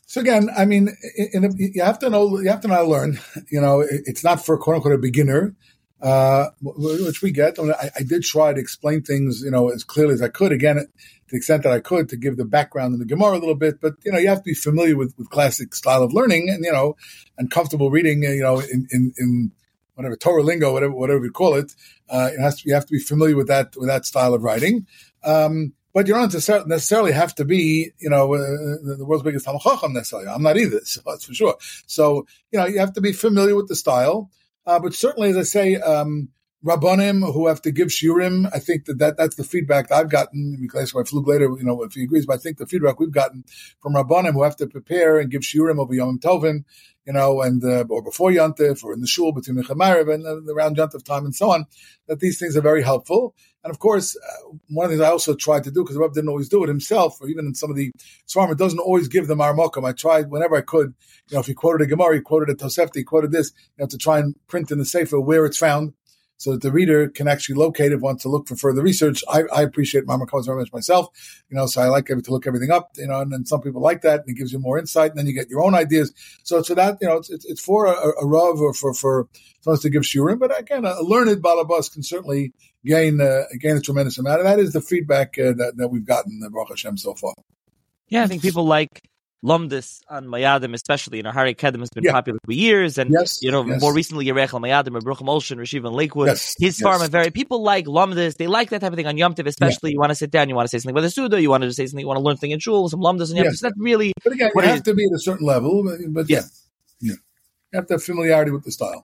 So again, I mean, in a, you have to know, you have to know how to learn. You know, it, it's not for quote unquote a beginner, uh, which we get. I, mean, I, I did try to explain things, you know, as clearly as I could. Again, to the extent that I could, to give the background in the Gemara a little bit. But you know, you have to be familiar with, with classic style of learning, and you know, and comfortable reading. You know, in in, in whatever Torah lingo, whatever whatever we call it. Uh, it has to, you have to be familiar with that with that style of writing. Um, But you don't necessarily have to be, you know, uh, the world's biggest Talmid Chacham necessarily. I'm not either, so that's for sure. So, you know, you have to be familiar with the style. Uh, but certainly, as I say, um, Rabbanim who have to give shiurim, I think that, that that's the feedback that I've gotten. Because I flew later, you know, if he agrees, but I think the feedback we've gotten from Rabbanim who have to prepare and give shiurim over Yom Tovim, you know, and uh, or before Yontif, or in the shul between Mincha and Maariv and uh, around Yontif time and so on, that these things are very helpful. And of course, uh, one of the things I also tried to do, because the Rebbe didn't always do it himself, or even in some of the Svarim, it doesn't always give them our mokum. I tried whenever I could, you know, if he quoted a Gemara, he quoted a Tosefta, he quoted this, you know, to try and print in the Sefer where it's found, so that the reader can actually locate it, wants to look for further research. I, I appreciate Marmar Cohen's very much myself, you know, so I like to look everything up, you know, and then some people like that, and it gives you more insight, and then you get your own ideas. So it's for that, you know, it's it's, it's for a, a Rav or for, for someone to give shiurim, but again, a learned balabas can certainly gain uh, gain a tremendous amount, and that is the feedback uh, that, that we've gotten, uh, Baruch Hashem, so far. Yeah, I think people like Lomdus on Mayadim, especially, you know, Hari Kedem has been yeah. popular for years, and yes, you know, yes. more recently, Yerech al Mayadim, Bruchim Olshin, Rashiv and Lakewood, yes, his yes. farm are very, people like Lomdus, they like that type of thing on Yom Tov, especially, yeah. you want to sit down, you want to say something about the Suda, you want to say something, you want to learn something in Shul, some Lomdus and Yom Tov, yes. so that's really, but again, you have to be at a certain level, but, but yeah. yeah, you have to have familiarity with the style.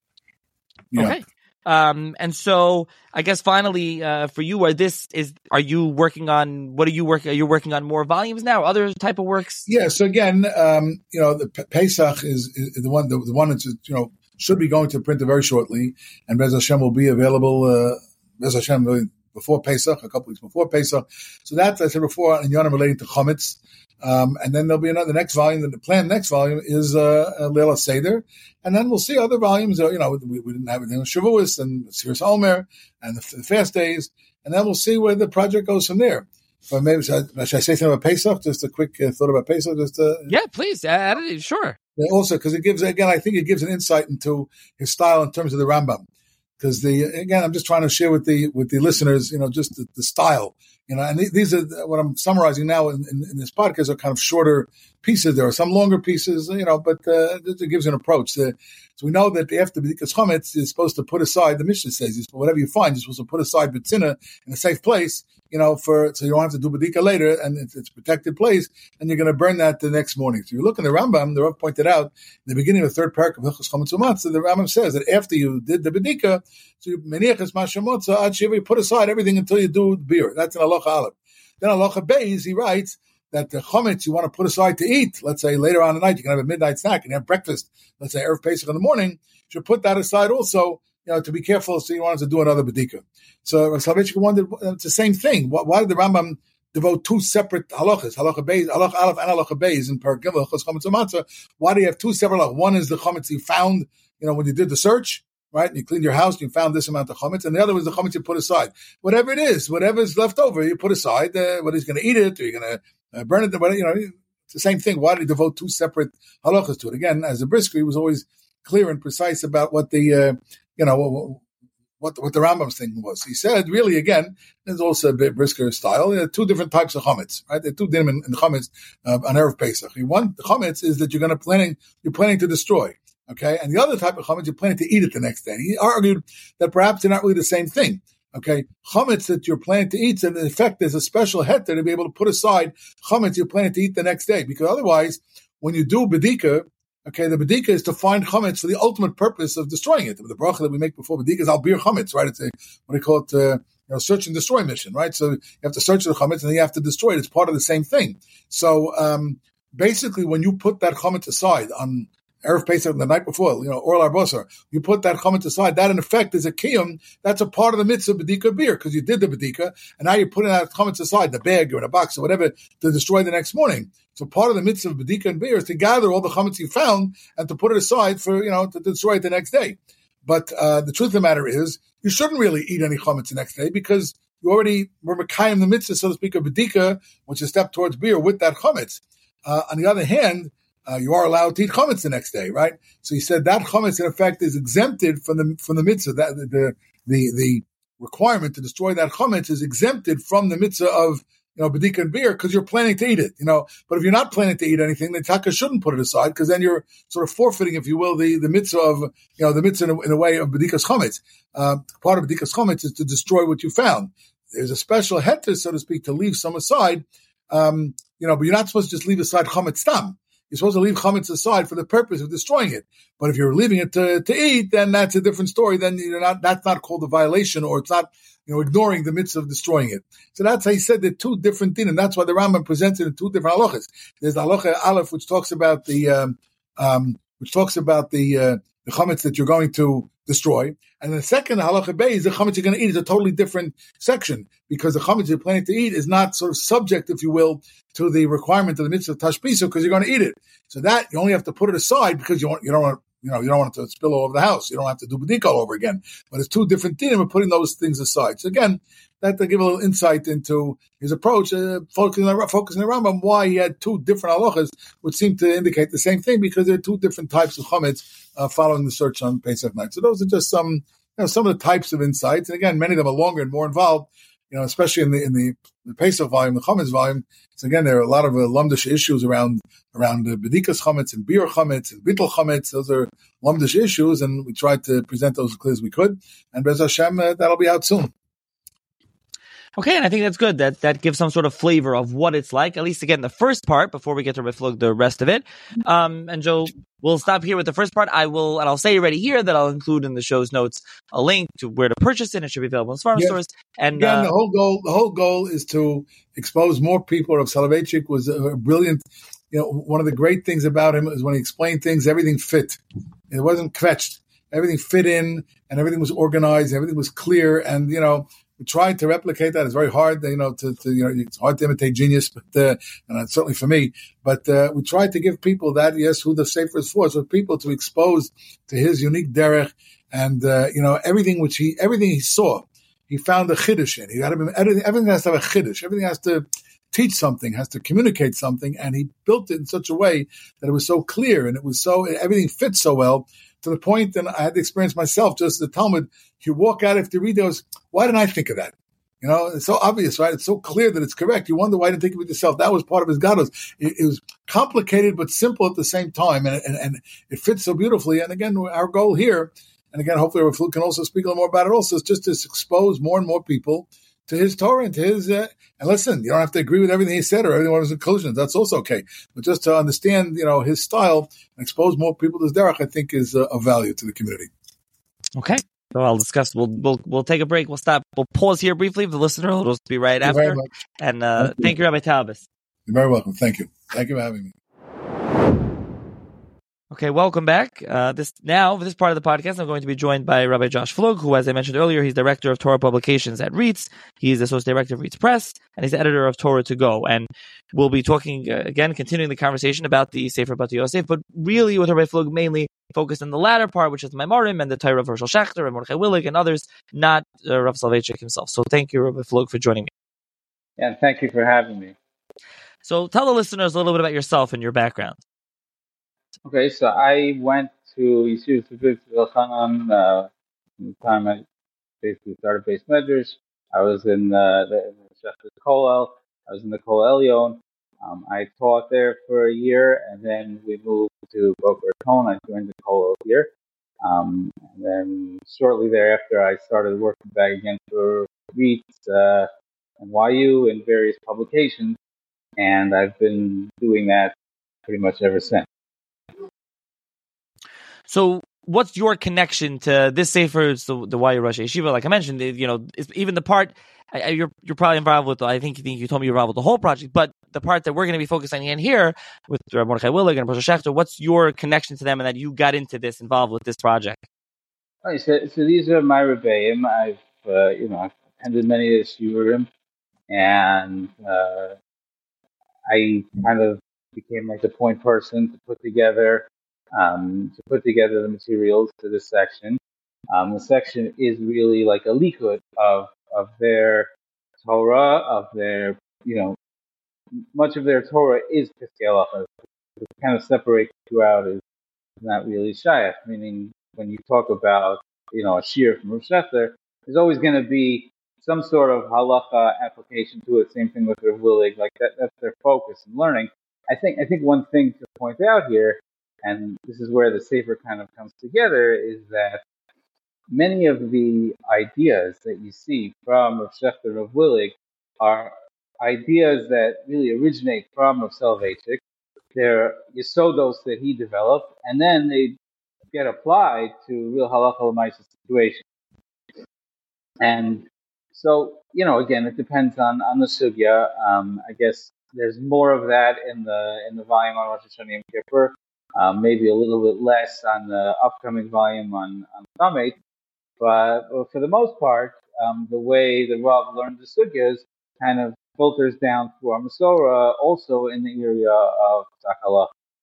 Yeah. Okay. Um, and so I guess finally, uh, for you, are this is, are you working on, what are you working, are you working on more volumes now, other type of works? Yeah. So again, um, you know, the P- Pesach is, is the one, the, the one that's, you know, should be going to printer very shortly, and Bez Hashem will be available, uh, Bez Hashem before Pesach, a couple weeks before Pesach. So that's, I said before, in Yonah relating to Chometz. Um, and then there'll be another, the next volume, the planned next volume is, uh, Leila Seder. And then we'll see other volumes, uh, you know, we, we didn't have anything with Shavuos and Siras Omer and the, the fast days. And then we'll see where the project goes from there. But maybe, should I, should I say something about Pesach? Just a quick uh, thought about Pesach? Just, uh, yeah, please, add it, sure. Also, because it gives, again, I think it gives an insight into his style in terms of the Rambam. Because the, again, I'm just trying to share with the, with the listeners, you know, just the, the style. You know, and these are what I'm summarizing now in, in, in this podcast are kind of shorter pieces. There are some longer pieces, you know, but uh, it gives an approach. Uh, so we know that after B'dikas Chometz is supposed to put aside, the Mishnah says, whatever you find, you're supposed to put aside B'tzina in a safe place, you know, for so you don't have to do B'dika later, and it's, it's a protected place, and you're going to burn that the next morning. So you look in the Rambam, the Rav pointed out, in the beginning of the third paragraph of Hilchos Chometz U'Matzah, the Rambam says that after you did the B'dika, so you meniachas mashemotza ad shiva, you put aside everything until you do beer. That's an halacha aleph. Then halacha beis, he writes that the chometz you want to put aside to eat, let's say later on at night, you can have a midnight snack and have breakfast, let's say Erev Pesach in the morning, you should put that aside also, you know, to be careful, so you wanted to do another bedika. So Rav Soloveitchik wondered, it's the same thing. Why, why did the Rambam devote two separate halachas, halacha beis, halacha aleph and halacha beis in Perek Gimel, Hilchos Chometz U'Matzah? Why do you have two separate halachas? One is the chometz you found, you know, when you did the search, right? And you cleaned your house, and you found this amount of chometz, and the other was the chometz you put aside. Whatever it is, whatever is left over, you put aside. Uh, whether he's going to eat it or you're going to uh, burn it, whatever, you know, it's the same thing. Why did he devote two separate halachas to it? Again, as a brisker, he was always clear and precise about what the, uh, you know, what what the Rambam's thinking was. He said, really, again, there's also a bit brisker style. There are two different types of chometz, right? There are two dinim in, in chometz uh, on Erev Pesach. One, the chometz is that you're going to planning, you're planning to destroy. Okay, and the other type of chometz, you're planning to eat it the next day. He argued that perhaps they're not really the same thing. Okay, chometz that you're planning to eat, and in effect, there's a special heter to be able to put aside chometz you're planning to eat the next day. Because otherwise, when you do bedika, okay, the bedika is to find chometz for the ultimate purpose of destroying it. The bracha that we make before bedika is al bir chometz, right? It's a, what do you call it, uh, you know, search and destroy mission, right? So you have to search the chometz and then you have to destroy it. It's part of the same thing. So um, basically, when you put that chometz aside on Erev Pesach the night before, you know, Orlar Bosar, you put that chometz aside, that in effect is a kiyum, that's a part of the mitzvah bedika beer, because you did the bedika, and now you're putting that chometz aside, the bag or in a box or whatever, to destroy the next morning. So part of the mitzvah of bedika and beer is to gather all the chometz you found and to put it aside for, you know, to, to destroy it the next day. But uh, the truth of the matter is, you shouldn't really eat any chometz the next day, because you already were mekayim the mitzvah, so to speak, of bedika, which is a step towards beer with that chometz. Uh, on the other hand, uh, you are allowed to eat chametz the next day, right? So he said that chametz in effect is exempted from the from the mitzvah. That the the the requirement to destroy that chametz is exempted from the mitzvah of, you know, bedika and beer, because you're planning to eat it, you know. But if you're not planning to eat anything, then taka shouldn't put it aside, because then you're sort of forfeiting, if you will, the, the mitzvah of, you know, the mitzvah in a, in a way of bedikas chametz. Uh, part of bedikas chametz is to destroy what you found. There's a special heter, so to speak, to leave some aside, um, you know, but you're not supposed to just leave aside chametz stam. You're supposed to leave chametz aside for the purpose of destroying it. But if you're leaving it to, to eat, then that's a different story. Then you're not, that's not called a violation, or it's not, you know, ignoring the mitzvah of destroying it. So that's how he said there are two different things, and that's why the Rambam presents it in two different halachas. There's the halacha aleph, which talks about the, um, um, which talks about the, uh, the chametz that you're going to destroy. And the second halacha bay is the chametz you're going to eat. Is a totally different section, because the chametz you're planning to eat is not sort of subject, if you will, to the requirement of the mitzvah of tashbisa, because you're going to eat it. So that you only have to put it aside because you want, you don't want, you know, you don't want it to spill all over the house. You don't have to do bedika all over again. But it's two different things, and we're putting those things aside. So again, that to give a little insight into his approach, uh, focusing on focusing on Rambam, why he had two different halachas, which seem to indicate the same thing, because there are two different types of chametz uh, following the search on Pesach night. So those are just some, you know, some of the types of insights. And again, many of them are longer and more involved, you know, especially in the in the, the Pesach volume, the chametz volume. So again, there are a lot of uh, lumdish issues around around uh, bedikas chametz and beer chametz and bittul chametz. Those are lumdish issues, and we tried to present those as clear as we could. And Bez Hashem, uh, that'll be out soon. Okay, and I think that's good. That that gives some sort of flavor of what it's like, at least again, the first part, before we get to reflect the rest of it. Um, and Joe, we'll stop here with the first part. I will, and I'll say already here that I'll include in the show's notes a link to where to purchase it. It should be available in farm yes. stores. And again, uh, the whole goal, the whole goal is to expose more people. Rav Soloveitchik was a brilliant. You know, one of the great things about him is when he explained things, everything fit. It wasn't kvetched. Everything fit in, and everything was organized. Everything was clear, and you know. We tried to replicate that. It's very hard, you know, to, to you know, it's hard to imitate genius, but uh, and certainly for me. But uh, we tried to give people that, yes, who the Sefer is for, so people to expose to his unique derech, and uh, you know, everything which he, everything he saw, he found a chiddush in. He had to, everything, everything has to have a chiddush. Everything has to teach something, has to communicate something, and he built it in such a way that it was so clear, and it was so, everything fits so well. To the point, and I had the experience myself, just the Talmud, you walk out after you read those, why didn't I think of that? You know, it's so obvious, right? It's so clear that it's correct. You wonder why I didn't think of it yourself. That was part of his gadol. It, it was complicated but simple at the same time, and, and, and it fits so beautifully. And again, our goal here, and again, hopefully Rav can also speak a little more about it also, is just to expose more and more people to his Torah and to his, uh, and listen, you don't have to agree with everything he said or everything was conclusions. That's also okay. But just to understand, you know, his style and expose more people to his derech, I think is uh, of value to the community. Okay. So I'll discuss. We'll we'll we'll take a break. We'll stop. We'll pause here briefly for the listener. We'll just be right Thank after. And uh, thank, thank you, Rabbi Talbis. You're very welcome. Thank you. Thank you for having me. Okay, welcome back. Uh, this now, for this part of the podcast, I'm going to be joined by Rabbi Josh Flug, who, as I mentioned earlier, he's director of Torah publications at REITs. He's the associate director of REITs Press, and he's the editor of Torah to Go. And we'll be talking uh, again, continuing the conversation about the Sefer Bat Yosef, but really with Rabbi Flug mainly focused on the latter part, which is the Maimarim and the Torah of Hershel Schachter and Mordechai Willig and others, not uh, Rav Soloveitchik himself. So thank you, Rabbi Flug, for joining me. Yeah, and thank you for having me. So tell the listeners a little bit about yourself and your background. Okay, so I went to Yeshiva Tzvik Elchanan uh, the time I basically started base measures. I was in uh, the, in the Shechted Kollel. I was in the Kollel Elyon. Um, I taught there for a year, and then we moved to Boca Raton. I joined the Kollel here. Um, and then shortly thereafter, I started working back again for REITs uh, and Y U in various publications, and I've been doing that pretty much ever since. So, what's your connection to this Sefer? It's the the Y U Rosh Yeshiva, like I mentioned. You know, it's, even the part I, you're you're probably involved with. I think you think you told me you're involved with the whole project, but the part that we're going to be focusing on here with Mordechai Willig and Hershel Schachter, what's your connection to them, and that you got into this, involved with this project? Right, so, so these are my rebbeim. I've uh, you know I've attended many of the shiurim, and uh, I kind of became like the point person to put together. Um, to put together the materials to this section. Um, the section is really like a likud of of their Torah, of their, you know, much of their Torah is Piskei Halacha. To kind of separate the two out is not really shayach, meaning when you talk about, you know, a shir from Rosh Hashanah, there's always going to be some sort of halacha application to it. Same thing with Rav Willig, like that, that's their focus in learning. I think, I think one thing to point out here, and this is where the Sefer kind of comes together, is that many of the ideas that you see from Rav Shechter and Rav Willig are ideas that really originate from Rav Soloveitchik. They're Yesodos that he developed, and then they get applied to real halacha l'maisa situations. And so, you know, again, it depends on, on the sugya. Um, I guess there's more of that in the in the volume on Rosh Hashanah Yom Kippur, um, maybe a little bit less on the upcoming volume on on Tamid. But well, for the most part, um, the way the Rav learned the sugyas kind of filters down through our Masorah, also in the area of Sakala.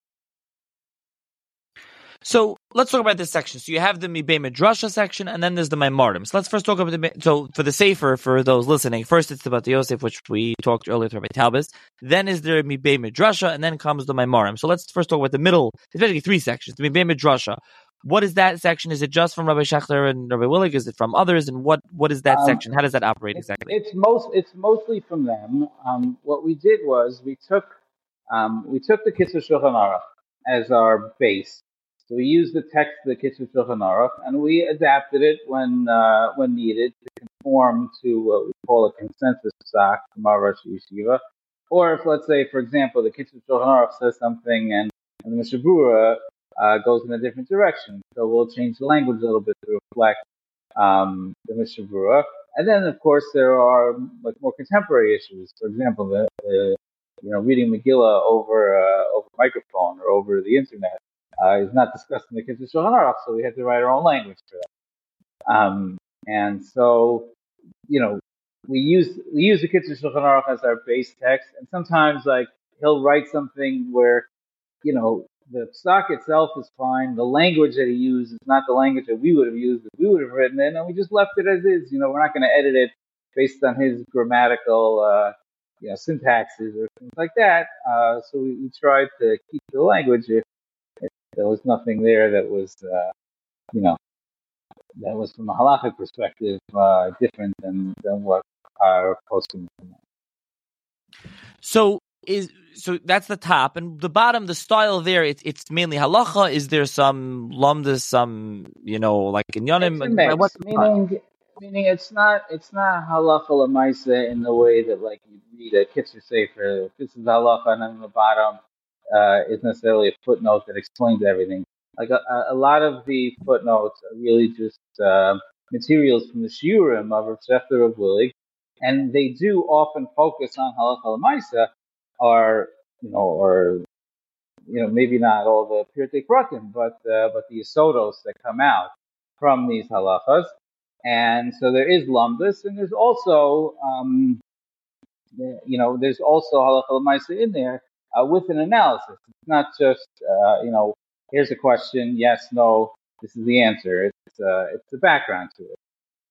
So let's talk about this section. So you have the Mibei Midrasha section, and then there's the Maimarim. So let's first talk about the. So for the Sefer, for those listening, first it's about the Yosef, which we talked earlier about Talbis. Then is there Mibei Midrasha, and then comes the Maimarim. So let's first talk about the middle. It's basically three sections. The Mibei Midrasha. What is that section? Is it just from Rabbi Shechter and Rabbi Willig? Is it from others? And what, what is that um, section? How does that operate exactly? It's most it's mostly from them. Um, what we did was we took um, we took the Kitzur Shulchan Aruch as our base. So we used the text of the Kitzur Shulchan Aruch, and we adapted it when uh, when needed to conform to what we call a consensus psak from our Rosh Yeshiva. Or if, let's say, for example, the Kitzur Shulchan Aruch says something and, and the Mishnah Berurah uh, goes in a different direction, so we'll change the language a little bit to reflect um, the Mishnah Berurah. And then, of course, there are like more contemporary issues. For example, the, the you know reading Megillah over uh, over microphone or over the internet. Uh, is not discussed in the Kitzur Shulchan Aruch, so we had to write our own language for that. Um, and so, you know, we use we use the Kitzur Shulchan Aruch as our base text, and sometimes, like, he'll write something where, you know, the psak itself is fine, the language that he used is not the language that we would have used if we would have written it, and we just left it as is. You know, we're not going to edit it based on his grammatical, uh, you know, syntaxes or things like that. Uh, so we, we tried to keep the language if there was nothing there that was, uh, you know, that was from a halachic perspective uh, different than, than what our posting was. So is so that's the top, and the bottom, the style there. It's it's mainly halacha. Is there some lumdas, some you know, like in Yonim? It's a mix, what's meaning meaning it's not it's not halacha l'maisa in the way that like you read a Kitzur Sefer. This is halacha, and then the bottom. Uh, is necessarily a footnote that explains everything. Like a, a lot of the footnotes are really just uh, materials from the shiurim of Rav Shechter of Willig, and they do often focus on halacha l'maisa, or you know, or you know, maybe not all the Pirkei Pratim, but uh, but the Yesodos that come out from these halachas, and so there is lumdus, and there's also um, you know, there's also halacha l'maisa in there. Uh, with an analysis. It's not just, uh, you know, here's a question, yes, no, this is the answer. It's uh, it's the background to it.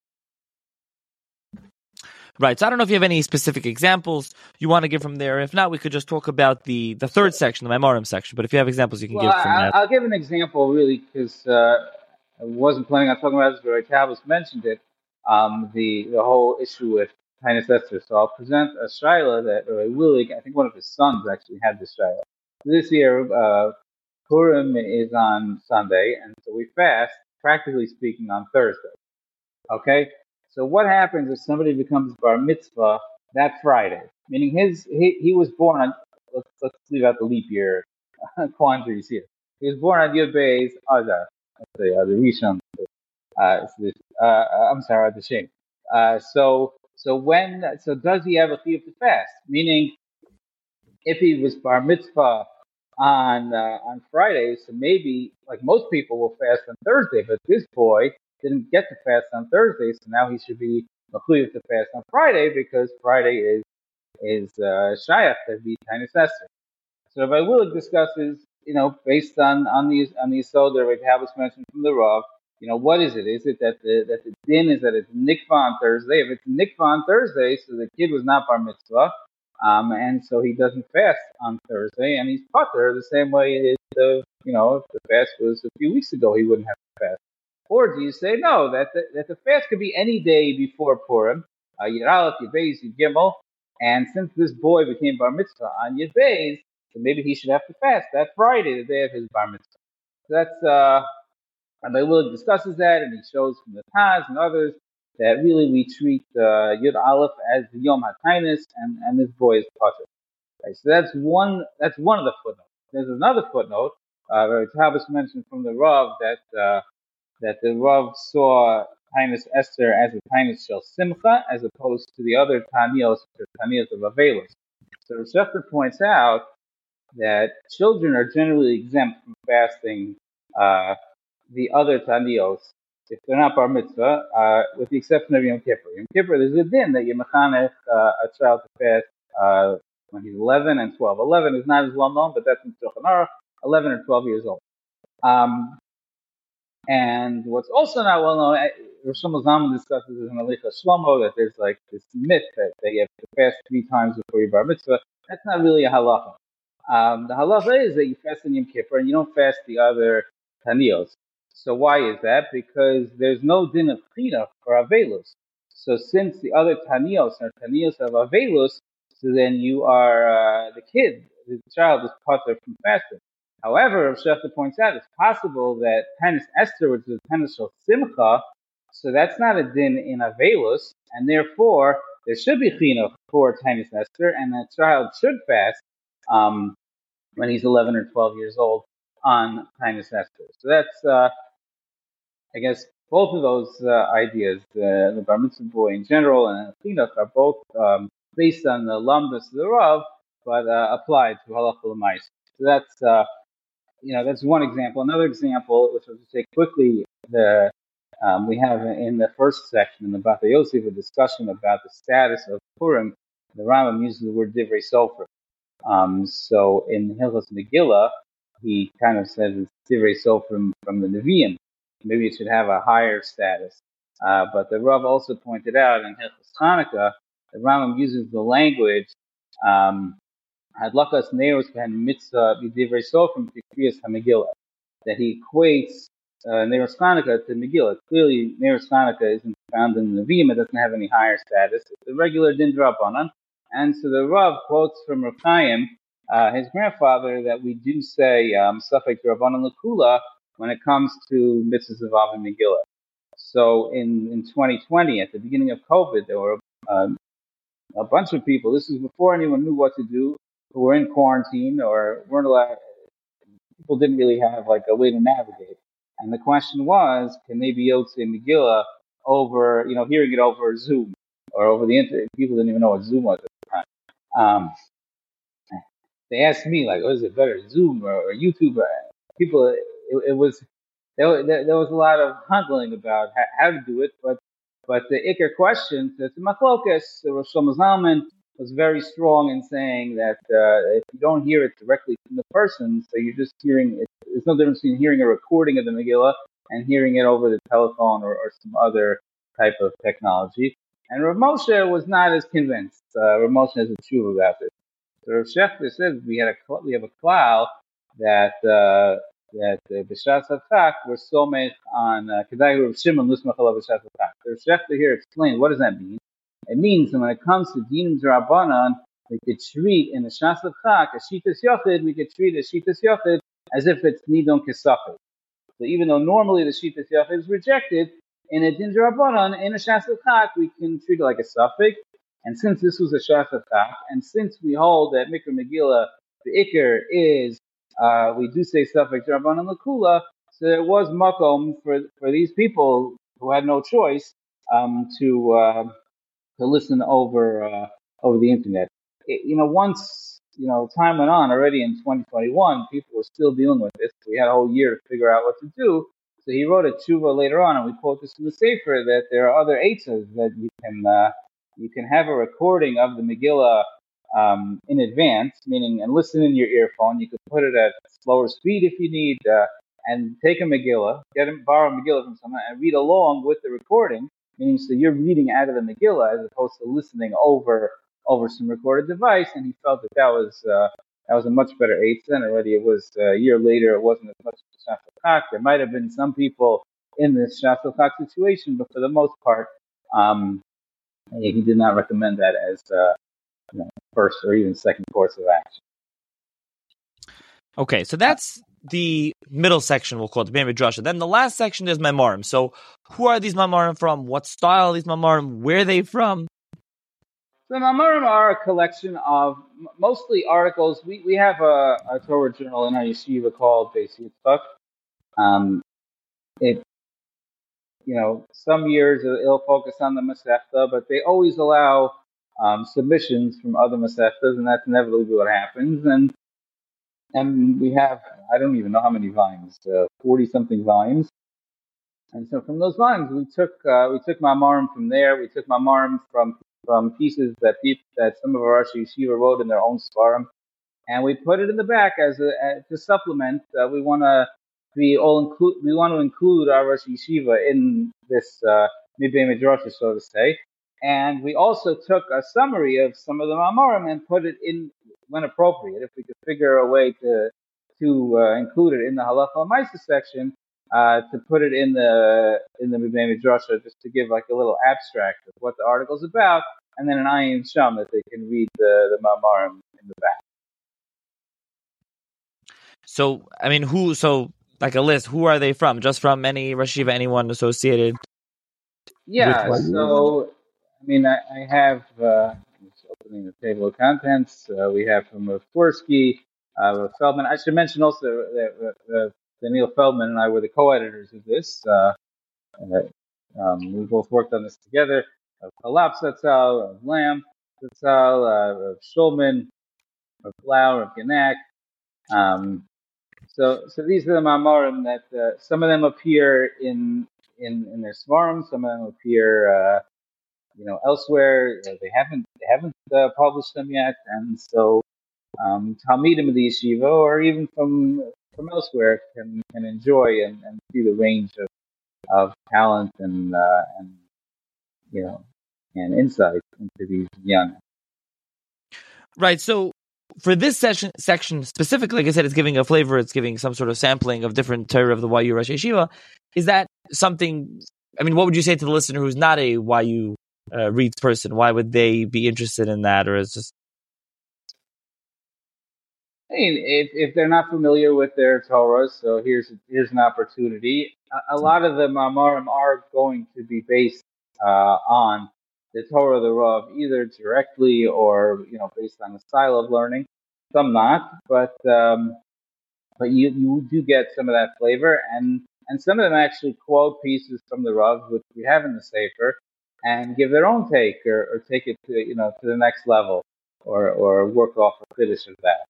Right. So I don't know if you have any specific examples you want to give from there. If not, we could just talk about the, the third section, the Maimarim section. But if you have examples, you can well, give from I, that. I'll give an example, really, because uh, I wasn't planning on talking about this, but Tavis mentioned it, um, the, the whole issue with Tainus Esther. So I'll present a shaila that Rabbi Willig, I think one of his sons actually had this shaila. This year, uh, Purim is on Sunday, and so we fast, practically speaking, on Thursday. Okay? So what happens if somebody becomes bar mitzvah that Friday? Meaning his he, he was born on, let's, let's leave out the leap year quandaries here. He was born on Yud Beis Adar, let's say, uh, the Rishon. Uh, uh, I'm sorry, the Shem. Uh, so, So when, so does he have a chiyuv to fast? Meaning, if he was bar mitzvah on uh, on Friday, so maybe like most people will fast on Thursday, but this boy didn't get to fast on Thursday, so now he should be a chiyuv to fast on Friday because Friday is is uh, shayach to be Tainus Esther. So Rabbi Willig discusses, you know, based on on these on the yesod that Rabbi Tavis mentioned from the Rav. You know, what is it? Is it that the that the din is that it's nikva on Thursday? If it's nikva on Thursday, so the kid was not bar mitzvah, Um, and so he doesn't fast on Thursday, and he's putter the same way it, uh, you know, if the fast was a few weeks ago, he wouldn't have to fast. Or do you say no, that the, that the fast could be any day before Purim, uh, Yud Aleph, Yud Beis, Yud Gimel, and since this boy became bar mitzvah on Yud Beis, so maybe he should have to fast that Friday, the day of his bar mitzvah. So that's, uh, Rabbi Willig discusses that, and he shows from the Taz and others that really we treat uh, Yud Aleph as the Yom HaTainis, and, and this boy is Pater. Right, so that's one that's one of the footnotes. There's another footnote, uh, where Tavis mentioned from the Rav that uh, that the Rav saw Tainus Esther as a Tainus Shel Simcha, as opposed to the other Tanios, or Tanios of Avelos. So Rav Shechter points out that children are generally exempt from fasting uh, the other Tanios if they're not bar mitzvah, uh, with the exception of Yom Kippur. Yom Kippur, there's a din that you mechanech uh, a child to fast uh, when he's eleven and twelve. eleven is not as well known, but that's in Shulchan Aruch, eleven or twelve years old. Um, and what's also not well known, Rosh Zalman discusses in Alicha Shlomo that there's like this myth that, that you have to fast three times before your bar mitzvah. That's not really a halacha. Um, the halacha is that you fast in Yom Kippur and you don't fast the other Tanios. So why is that? Because there's no din of china for avelus. So since the other tanios are tanios of avelus, so then you are uh, the kid, the child is pater from fasting. However, Rav Shechter points out it's possible that Tainus Esther, which is Tainus Shel Simcha, so that's not a din in avelus, and therefore there should be china for Tainus Esther, and the child should fast um, when he's eleven or twelve years old on Tainus Esther. So that's uh, I guess both of those uh, ideas, uh, the bar mitzvah boy in general and the chinuch, are both um, based on the lamdas of the Rav, but uh, applied to halacha l'maisa. So that's uh, you know that's one example. Another example, which I'll just say quickly, the um, we have in the first section in the Bata Yosef a discussion about the status of Purim. The Rambam uses the word divrei sofer. Um, so in Hilchos Megillah, he kind of says it's divrei sofer from, from the Nevi'im. Maybe it should have a higher status. Uh, but the Rav also pointed out in Hilchos Chanukah, the Rambam uses the language um, Hadlakas Neros Pen Mitzvah B'divrei Sofrim Kriyas HaMegillah, that he equates uh, Neros Chanukah to Megillah. Clearly, Neros Chanukah isn't found in the Nevi'im; it doesn't have any higher status. It's a regular Din Drabanan. And so the Rav quotes from Rav Chaim, uh, his grandfather, that we do say um, Safek Drabanan L'Kula when it comes to mitzvahs of Av and Megillah. So in, in twenty twenty, at the beginning of COVID, there were um, a bunch of people, this was before anyone knew what to do, who were in quarantine or weren't allowed, people didn't really have like a way to navigate. And the question was, can they be able to say Megillah over, you know, hearing it over Zoom or over the internet? People didn't even know what Zoom was at the time. Um, they asked me, like, oh, is it better, Zoom or, or YouTube? People, it, it was, there, there was a lot of huddling about how, how to do it, but but the Iker question, the Machlokas, the Rosh Zalman was very strong in saying that uh, if you don't hear it directly from the person, so you're just hearing it, there's no difference between hearing a recording of the Megillah and hearing it over the telephone or, or some other type of technology. And Rav Moshe was not as convinced. Uh, Rav Moshe has a tshuva about this. So Rav Shechter says we had a we have a cloud that uh, that b'shas hatzak we're so made on kedai Rav Shimon lusmach alav b'shas hatzak. Rav Shechter here explained what does that mean. It means that when it comes to dinim d'Rabbanan, we could treat in the shas hatzak a shitas yochid, we could treat a shitas yochid as if it's nidon kesafik. So even though normally the shitas yochid is rejected, in a din d'Rabbanan, in a shas hatzak, we can treat it like a suffix. And since this was a shas hatzak, and since we hold that Mikra Megillah, the Iker is Uh, we do say stuff like Rabbanan L'Kula, so there was makom for for these people who had no choice um, to uh, to listen over uh, over the internet. It, you know, once you know time went on, already in twenty twenty-one, people were still dealing with this. We had a whole year to figure out what to do. So he wrote a tshuva later on, and we quote this in the Sefer that there are other eitzos that you can uh, you can have a recording of the Megillah Um, in advance, meaning and listen in your earphone. You could put it at slower speed if you need, uh, and take a Megillah, get him, borrow a Megillah from someone, and read along with the recording. Meaning, so you're reading out of the Megillah as opposed to listening over over some recorded device, and he felt that that was uh, that was a much better eitzah. And already it was uh, a year later, it wasn't as much of a shas There might have been some people in this shas situation, but for the most part, um, he did not recommend that as uh, you know, first or even second course of action. Okay, so that's the middle section, we'll call it, the Bnei Midrasha. Then the last section is Maimarim. So who are these Maimarim from? What style are these Maimarim? Where are they from? The Maimarim are a collection of mostly articles. We we have a, a Torah journal in our yeshiva called Beis Yitzchak. Um, it, you know, some years it'll focus on the Masechta, but they always allow um, submissions from other Masechtas, and that's inevitably what happens. And And we have, I don't even know how many volumes, uh, forty something volumes. And so from those volumes, we took uh, we took Maimarim from there. We took Maimarim from from pieces that people, that some of our Rosh Yeshiva wrote in their own Svarim, and we put it in the back as a as, to supplement. Uh, we want to be all include. We want to include our Rosh Yeshiva in this uh, Mibei Midrash, so to say. And we also took a summary of some of the Maimarim and put it in when appropriate. If we could figure a way to to uh, include it in the Halacha Maisa section, uh, to put it in the in the Mibei Midrasha, just to give like a little abstract of what the article's about, and then an ayin sham that they can read the the Maimarim in the back. So, I mean, who? So, like a list. Who are they from? Just from any Rosh Yeshiva, anyone associated? Yeah. With So, I mean, I, I have. Uh, just opening the table of contents. Uh, we have from Tversky, uh, Feldman. I should mention also that uh, Daniel Feldman and I were the co-editors of this. Uh, uh, um, we both worked on this together. Of Kalap Zatzal, of Lamb Zatzal, uh, of Shulman, of Blau, of Genak. Um, so, so these are the Maimarim that uh, some of them appear in in, in their Svarim, some of them appear. Uh, You know, elsewhere uh, they haven't they haven't uh, published them yet, and so um, Talmidim of the yeshiva, or even from from elsewhere, can can enjoy and, and see the range of, of talent and uh, and you know and insight into these young. Right. So for this session section specifically, like I said, it's giving a flavor. It's giving some sort of sampling of different Torah of the Y U Rosh Yeshiva. Is that something? I mean, what would you say to the listener who's not a Y U Uh, reads person? Why would they be interested in that? Or is just, I mean, if if they're not familiar with their Torah, so here's here's an opportunity. A, a lot of the Maimarim are going to be based uh, on the Torah of the Rav, either directly or you know based on the style of learning. Some not, but um, but you you do get some of that flavor, and and some of them actually quote pieces from the Rav, which we have in the Sefer, and give their own take, or, or take it to you know to the next level, or or work off a finish of that.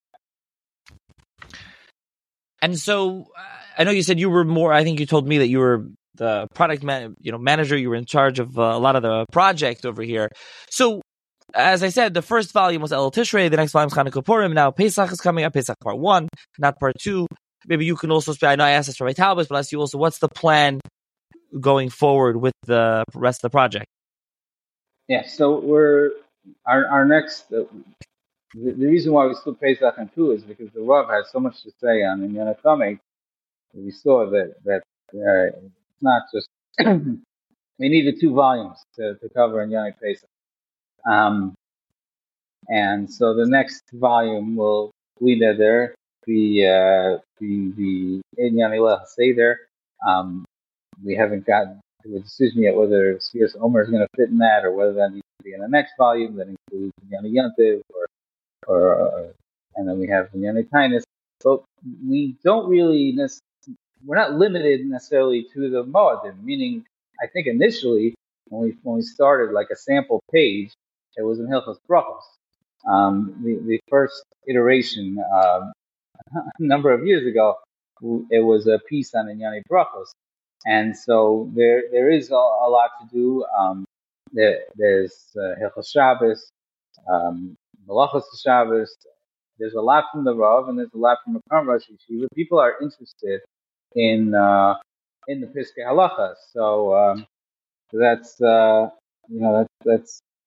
and so uh, I know you said you were more. I think you told me that you were the product man, you know, manager. You were in charge of uh, a lot of the project over here. So, as I said, the first volume was El Tishrei. The next volume is Chanukah Purim. Now Pesach is coming up. Pesach Part One, not Part Two. Maybe you can also. I know I asked this for my Talbot, but I'll ask you also. What's the plan going forward with the rest of the project? Yeah, so we're our our next. Uh, the, the reason why we still Pesach and two is because the Rav has so much to say on Inyan HaTamid. We saw that that uh, it's not just we needed two volumes to, to cover Inyan Pesach, um, and so the next volume will be there the uh, the the Inyan Ilach Seder. Um, we haven't gotten to a decision yet whether Sfiras Omer is going to fit in that, or whether that needs to be in the next volume that includes Inyan Yantiv, or, or, or and then we have Inyan Tainus. But we don't really, we're not limited necessarily to the Moadim, meaning I think initially when we when we started like a sample page, it was in Hilchos Brachos. Um, the, the first iteration, um, a number of years ago, it was a piece on Inyani Brachos. And so there there is a, a lot to do. Um, there, there's uh, Hilchos Shabbos, um, Malachos Shabbos. There's a lot from the Rav, and there's a lot from the Kam Rosh Yeshiva. People are interested in uh, in the Piskei Halacha. So, um, so that's uh, you know that's that's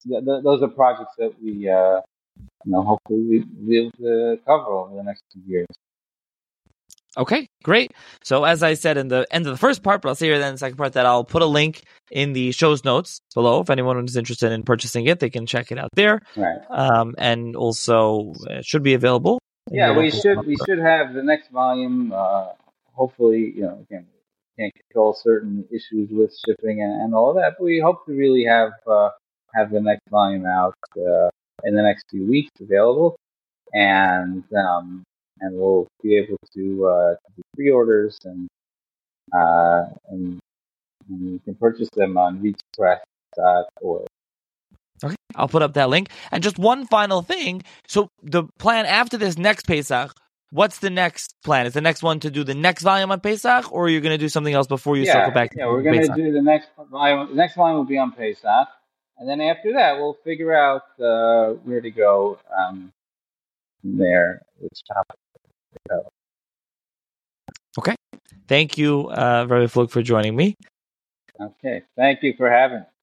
th- th- those are projects that we, uh, you know, hopefully we will be able to cover over the next two years. Okay, great. So as I said in the end of the first part, but I'll say here then in the second part that I'll put a link in the show's notes below. If anyone is interested in purchasing it, they can check it out there. Right. Um, and also it should be available. Yeah, we should we should have the next volume. Uh, hopefully, you know, again, we can't control certain issues with shipping and, and all of that, but we hope to really have uh, have the next volume out uh, in the next few weeks available, and um, and we'll be able to, uh, to do pre-orders and, uh, and and you can purchase them on reeds press dot org. Okay, I'll put up that link. And just one final thing. So the plan after this next Pesach, what's the next plan? Is the next one to do the next volume on Pesach, or are you going to do something else before you yeah, circle back to Yeah, we're going to do the next volume. The next volume will be on Pesach. And then after that, we'll figure out uh, where to go um, from there, which topic to go. Okay. Thank you, uh, Rabbi Flug, for joining me. Okay. Thank you for having me.